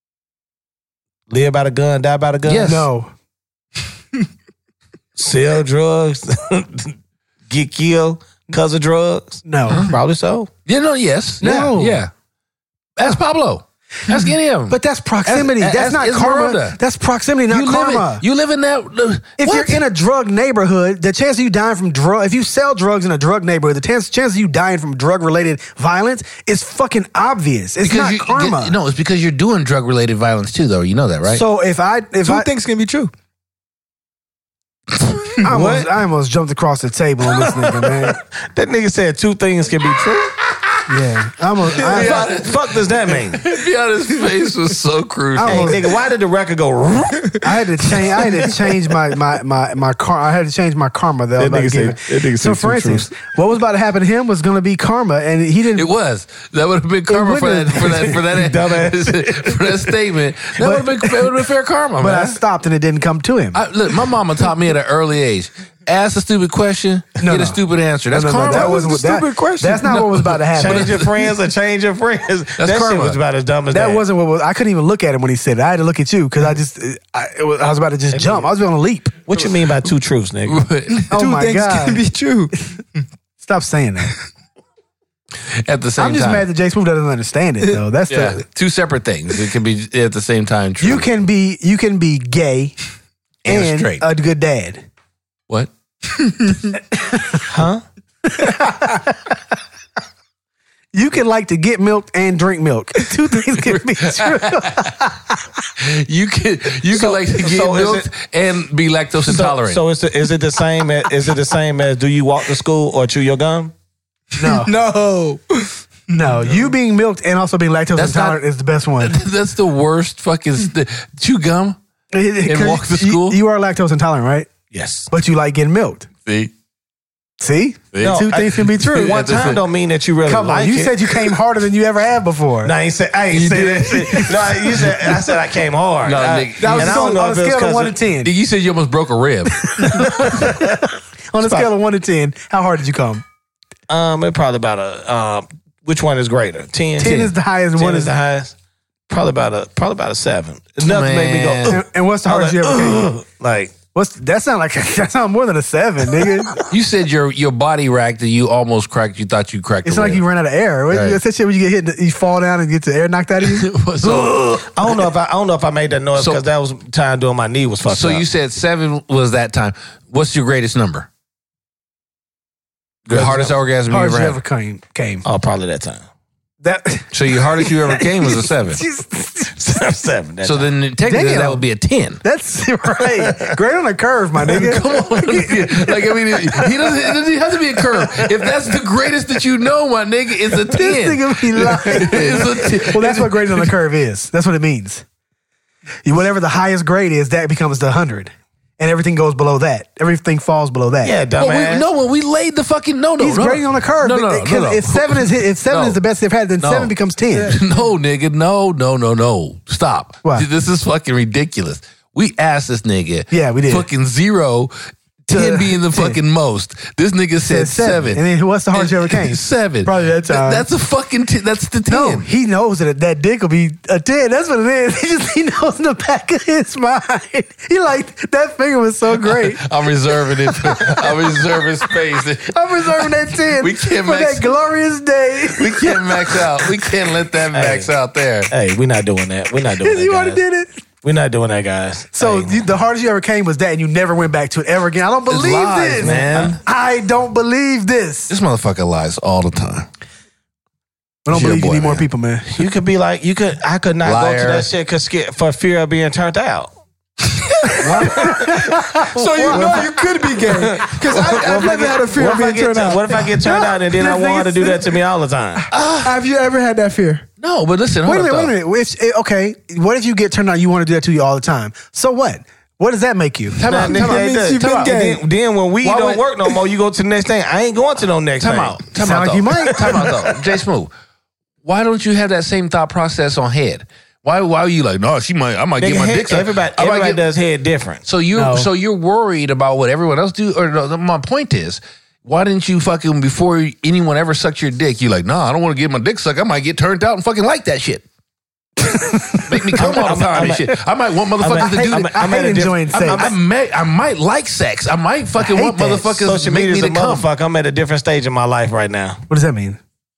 Live by the gun, die by the gun? Yes. No. Sell drugs, get killed because of drugs? No. Probably so. Yes. No. Yeah. Ask Pablo. Ask any of them. But that's proximity. That's not Esmeralda. karma. That's proximity, not karma. You live in that. If what? you're in a drug neighborhood, the chance of you dying from if you sell drugs in a drug neighborhood, the chance of you dying from drug-related violence is fucking obvious. It's not karma. No, it's because you're doing drug-related violence too, though. You know that, right? So if Two things can be true. I almost jumped across the table on this nigga, man. That nigga said two things can be true. Yeah. Fuck does that mean? be honest, his face was so crude. I Hey, almost- nigga, why did the record go? I had to change my car. I had to change my karma that I was about to give it. So for instance, what was about to happen to him was going to be karma, and he didn't. It was. That would have been karma for that statement. That would have been fair karma, But I man. stopped, and it didn't come to him. Look, my mama taught me at an early age. Ask a stupid question, get a stupid answer. That's karma. That wasn't stupid question. That's not what was about to happen. Change your friends or change your friends. That shit karma. was about as dumb as that. That wasn't what was. I couldn't even look at him when he said it. I had to look at you because I was about to just jump. I was going to leap. What you mean by two truths, nigga? Oh Two my things god! can be true. Stop saying that. At the same I'm just time. mad that Jay Smooth doesn't understand it though. That's Yeah, the two separate things. It can be at the same time true. you can be gay And straight. a good dad. What? Huh? You can like to get milk and drink milk. Two things can be true. You can like to get milk and be lactose intolerant. So is it the same as do you walk to school or chew your gum? No. No. You being milked and also being lactose intolerant is the best one. That's the worst fucking chew gum and walk to school. You are lactose intolerant, right? Yes. But you like getting milked. See? No, Two things can be true. One time don't mean that you really Come on, like you it. said you came harder than you ever have before. No, I ain't say that shit. No, you said I said I came hard. No, I, nigga, That was and I on don't know a if it was scale of 'cause 1 to 10. You said you almost broke a rib. On a scale of 1 to 10, how hard did you come? It probably about a which one is greater? 10. 10 is the highest and 10 1 is the highest. Probably about a 7. Enough to make me go. And what's the hardest you ever came? Like That sound more than a 7, nigga. You said your body racked and you almost cracked. You thought you cracked. It's the like rib. you ran out of air. Right. That's that shit when you get hit, you fall down and get the air knocked out of you. So I don't know if I made that noise because that was time doing my knee was fucked up. you said 7 was that time. What's your greatest number? The hardest orgasm you Hardest ever you had? ever came. Oh, probably that time. That So your hardest you ever came was a 7. 7. So then technically Damn. that would be a 10. That's right. Great on the curve, my nigga. Come on, like I mean, it doesn't have to be a curve. If that's the greatest that you know, my nigga, it's a 10. This nigga be lying. It's a 10. Well, that's what grade on the curve is. That's what it means. Whatever the highest grade is, that becomes the 100. And everything goes below that. Everything falls below that. Yeah, dumbass. When we laid the fucking He's grading on the curve. No. If 7 is No. the best they've had, then No. 7 becomes 10. No, nigga, no. Stop. What? This is fucking ridiculous. We asked this nigga. Yeah, we did. Fucking 0, 10 being the 10. fucking most. This nigga said 7. And then what's the hardest you ever came? 7. Probably that time. That's a fucking 10. That's the 10. No, he knows that dick will be a 10. That's what it is. He knows in the back of his mind. He like, that finger was so great. I'm reserving it. I'm reserving space. I'm reserving that 10 We can't for max- that glorious day. We can't max out. We can't let that max out there. Hey, we're not doing that. We're not doing that. You already guys. did it. We're not doing that, guys. So Hey. the hardest you ever came was that, and you never went back to it ever again. I don't believe lies, this, man. I don't believe this. This motherfucker lies all the time. I don't It's your believe you boy, need more man. people, man. You could be like, I could not Liar. go to that shit for fear of being turned out. So you know you could be gay. Because I've never had a fear of being turned out. What if I get turned out and then I want her to do that to me all the time? Have you ever had that fear? No, but listen. Wait a hold up, minute. Okay, what if you get turned on? You want to do that to you all the time. So what? What does that make you? Time out. Nah, That means you've been gay. Then when we Why don't would- work no more, you go to the next thing. I ain't going to no next Time thing. out. Time Sound out. like though. you might. Time out though. Jay Smooth. Why don't you have that same thought process on head? Why are you like, no, I might get my dick sucked. Everybody does head different. So you're worried about what everyone else do. Or no, my point is, why didn't you fucking before anyone ever sucked your dick? You like, nah, I don't want to get my dick sucked. I might get turned out and fucking like that shit. Make me come all the time and shit. I might want motherfuckers to do that. I hate enjoying sex. I might like sex. I might fucking hate want that. motherfuckers to Social make media me is a to come. motherfucker. I'm at a different stage in my life right now. What does that mean?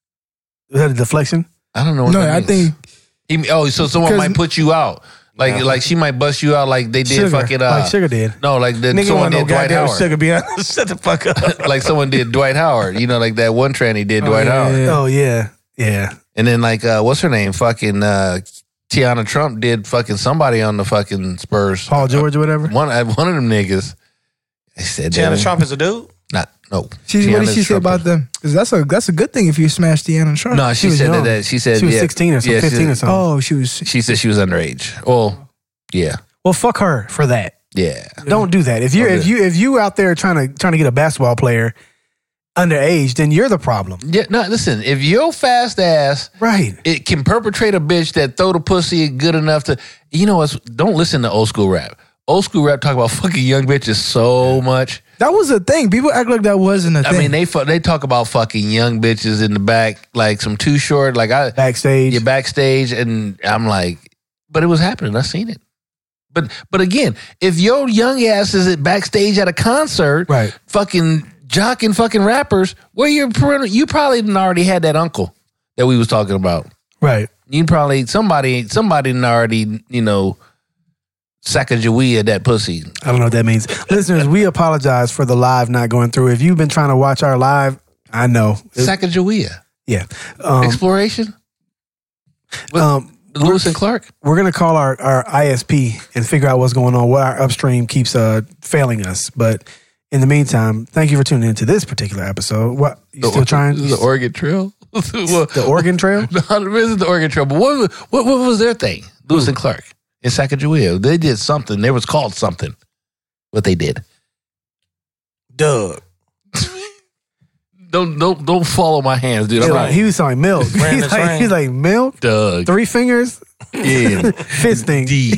Is that a deflection? I don't know. What No, that I means. think So someone 'cause- might put you out. Like she might bust you out like they did Sugar. fucking Like Sugar did. No, like Nigga someone want no did Dwight goddamn Howard. sugar behind. Shut the fuck up. Like someone did Dwight Howard. You know, like that one tranny did Dwight Howard. yeah. Oh yeah, yeah. And then like what's her name? Fucking Tiana Trump did fucking somebody on the fucking Spurs. Paul George or whatever. One of them niggas. I said Tiana Trump is a dude. Not no. what did Tiana she say Trump about is- them? Because that's a good thing if you smash Deanna Trump. No, she was said young. that she said She was yeah, 16 or something, yeah, she 15 or said- something. Oh, she was. She said she was underage. Well, yeah. Well, fuck her for that. Yeah. Don't do that. If you out there trying to get a basketball player underage, then you're the problem. Yeah, no, listen, if your fast ass Right. it can perpetrate a bitch that throw the pussy good enough to, you know, don't listen to old school rap. Old school rap talk about fucking young bitches so much. That was a thing. People act like that wasn't a I thing. mean, they talk about fucking young bitches in the back, like some Too Short, like Backstage. you're backstage, and I'm like, but it was happening. I seen it. But again, if your young ass is at backstage at a concert, Right. fucking jocking fucking rappers, where your parental, you probably done already had that uncle that we was talking about. Right. You probably somebody done already, you know, Sacagawea that pussy. I don't know what that means. Listeners, we apologize for the live not going through. If you've been trying to watch our live, I know. Sacagawea. Yeah. Exploration? Lewis and Clark? We're going to call our ISP and figure out what's going on, what our upstream keeps failing us. But in the meantime, thank you for tuning into this particular episode. What, you still trying? The Oregon Trail? The Oregon Trail? No, it isn't the Oregon Trail, but what was their thing? Lewis and Clark in Sacagawea. They did something. They was called something. What they did. Doug. Don't follow my hands, dude. He was selling milk. He's like, milk? Doug. 3 fingers? Yeah. Fisting. D.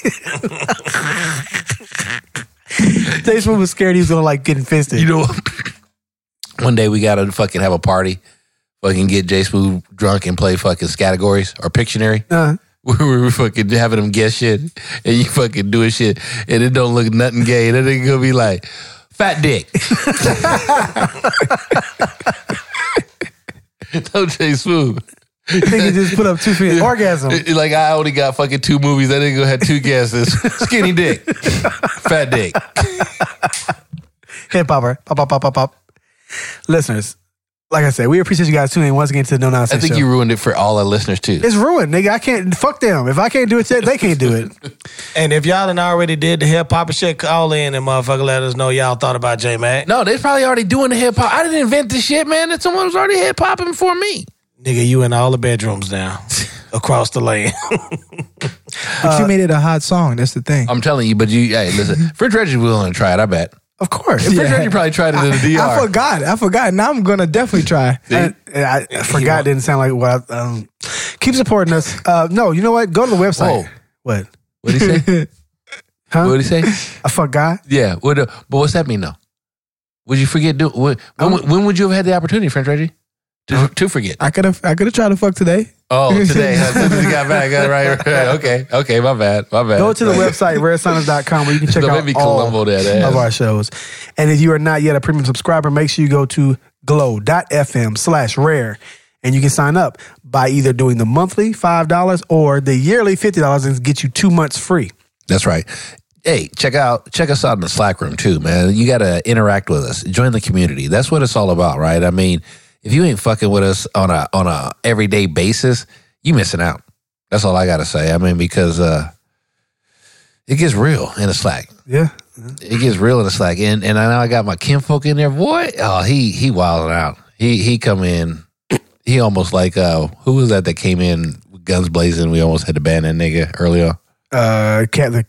Jay Smooth was scared he was going to like getting fisted. You know, one day we got to fucking have a party, fucking get Jay Smooth drunk and play fucking categories or Pictionary. We were fucking having him guess shit and you fucking doing shit and it don't look nothing gay. Then they gonna be like, fat dick. No, Jay Smooth. Nigga just put up 2 fingers. Orgasm. Like I only got fucking 2 movies. That nigga had 2 guesses. Skinny dick. Fat dick. Hip hopper. Pop, pop, pop, pop, pop. Listeners, like I said, we appreciate you guys tuning in once again to the No Nonsense I think Show. you ruined it for all our listeners too. It's ruined, nigga. I can't, fuck them. If I can't do it yet, they can't do it. And if y'all done already did the hip hop shit, call in and motherfucker let us know y'all thought about J-Mac. No, they probably already doing the hip hop. I didn't invent this shit, man. That someone was already hip hopping before me. Nigga, you in all the bedrooms now. Across the land. But you made it a hot song. That's the thing. I'm telling you, but hey, listen, French Reggie was willing to try it, I bet. Of course. French Reggie probably tried it in the DR. I forgot. Now I'm going to definitely try. I forgot didn't sound like what keep supporting us. No, you know what? Go to the website. Whoa. What? What'd he say? Huh? What'd he say? I forgot. Yeah. But what's that mean, though? Would you forget? When would you have had the opportunity, French Reggie, to forget? I could have tried to fuck today. Oh, today. As soon as he got back. Right. Okay, my bad. Go to the website, raresonics.com, where you can check out all of our shows. And if you are not yet a premium subscriber, make sure you go to glow.fm/rare and you can sign up by either doing the monthly $5 or the yearly $50 and get you 2 months free. That's right. Hey, check us out in the Slack room too, man. You got to interact with us. Join the community. That's what it's all about, right? I mean, if you ain't fucking with us on a everyday basis, you missing out. That's all I got to say. I mean, because it gets real in the Slack. Yeah. It gets real in the Slack. And I know I got my kinfolk in there. Boy, oh, he wilding out. He come in. He almost like, who was that came in with guns blazing? We almost had to ban that nigga earlier. I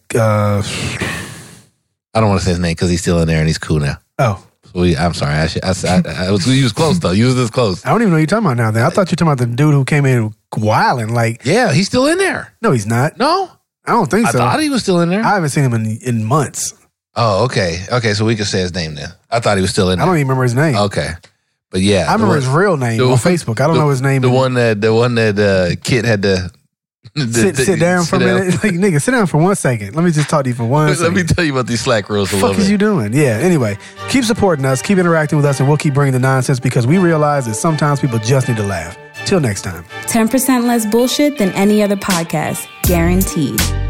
don't want to say his name because he's still in there and he's cool now. Oh. So I'm sorry. You was close though. You was this close. I don't even know what you're talking about now. Then I thought you were talking about the dude who came in wilding. Like, yeah, he's still in there. No, he's not. No, I don't think so. I thought he was still in there. I haven't seen him in months. Oh, okay. So we could say his name then. I thought he was still in there. I don't even remember his name. Okay, but yeah, I remember his real name on Facebook. I don't know his name. The one that Kit had to. Sit down for a minute. Like, nigga, sit down for 1 second. Let me just talk to you for 1 second. Let me tell you about these Slack rules a little bit. What the fuck is you doing? Yeah, anyway, keep supporting us, keep interacting with us, and we'll keep bringing the nonsense because we realize that sometimes people just need to laugh. Till next time. 10% less bullshit than any other podcast. Guaranteed.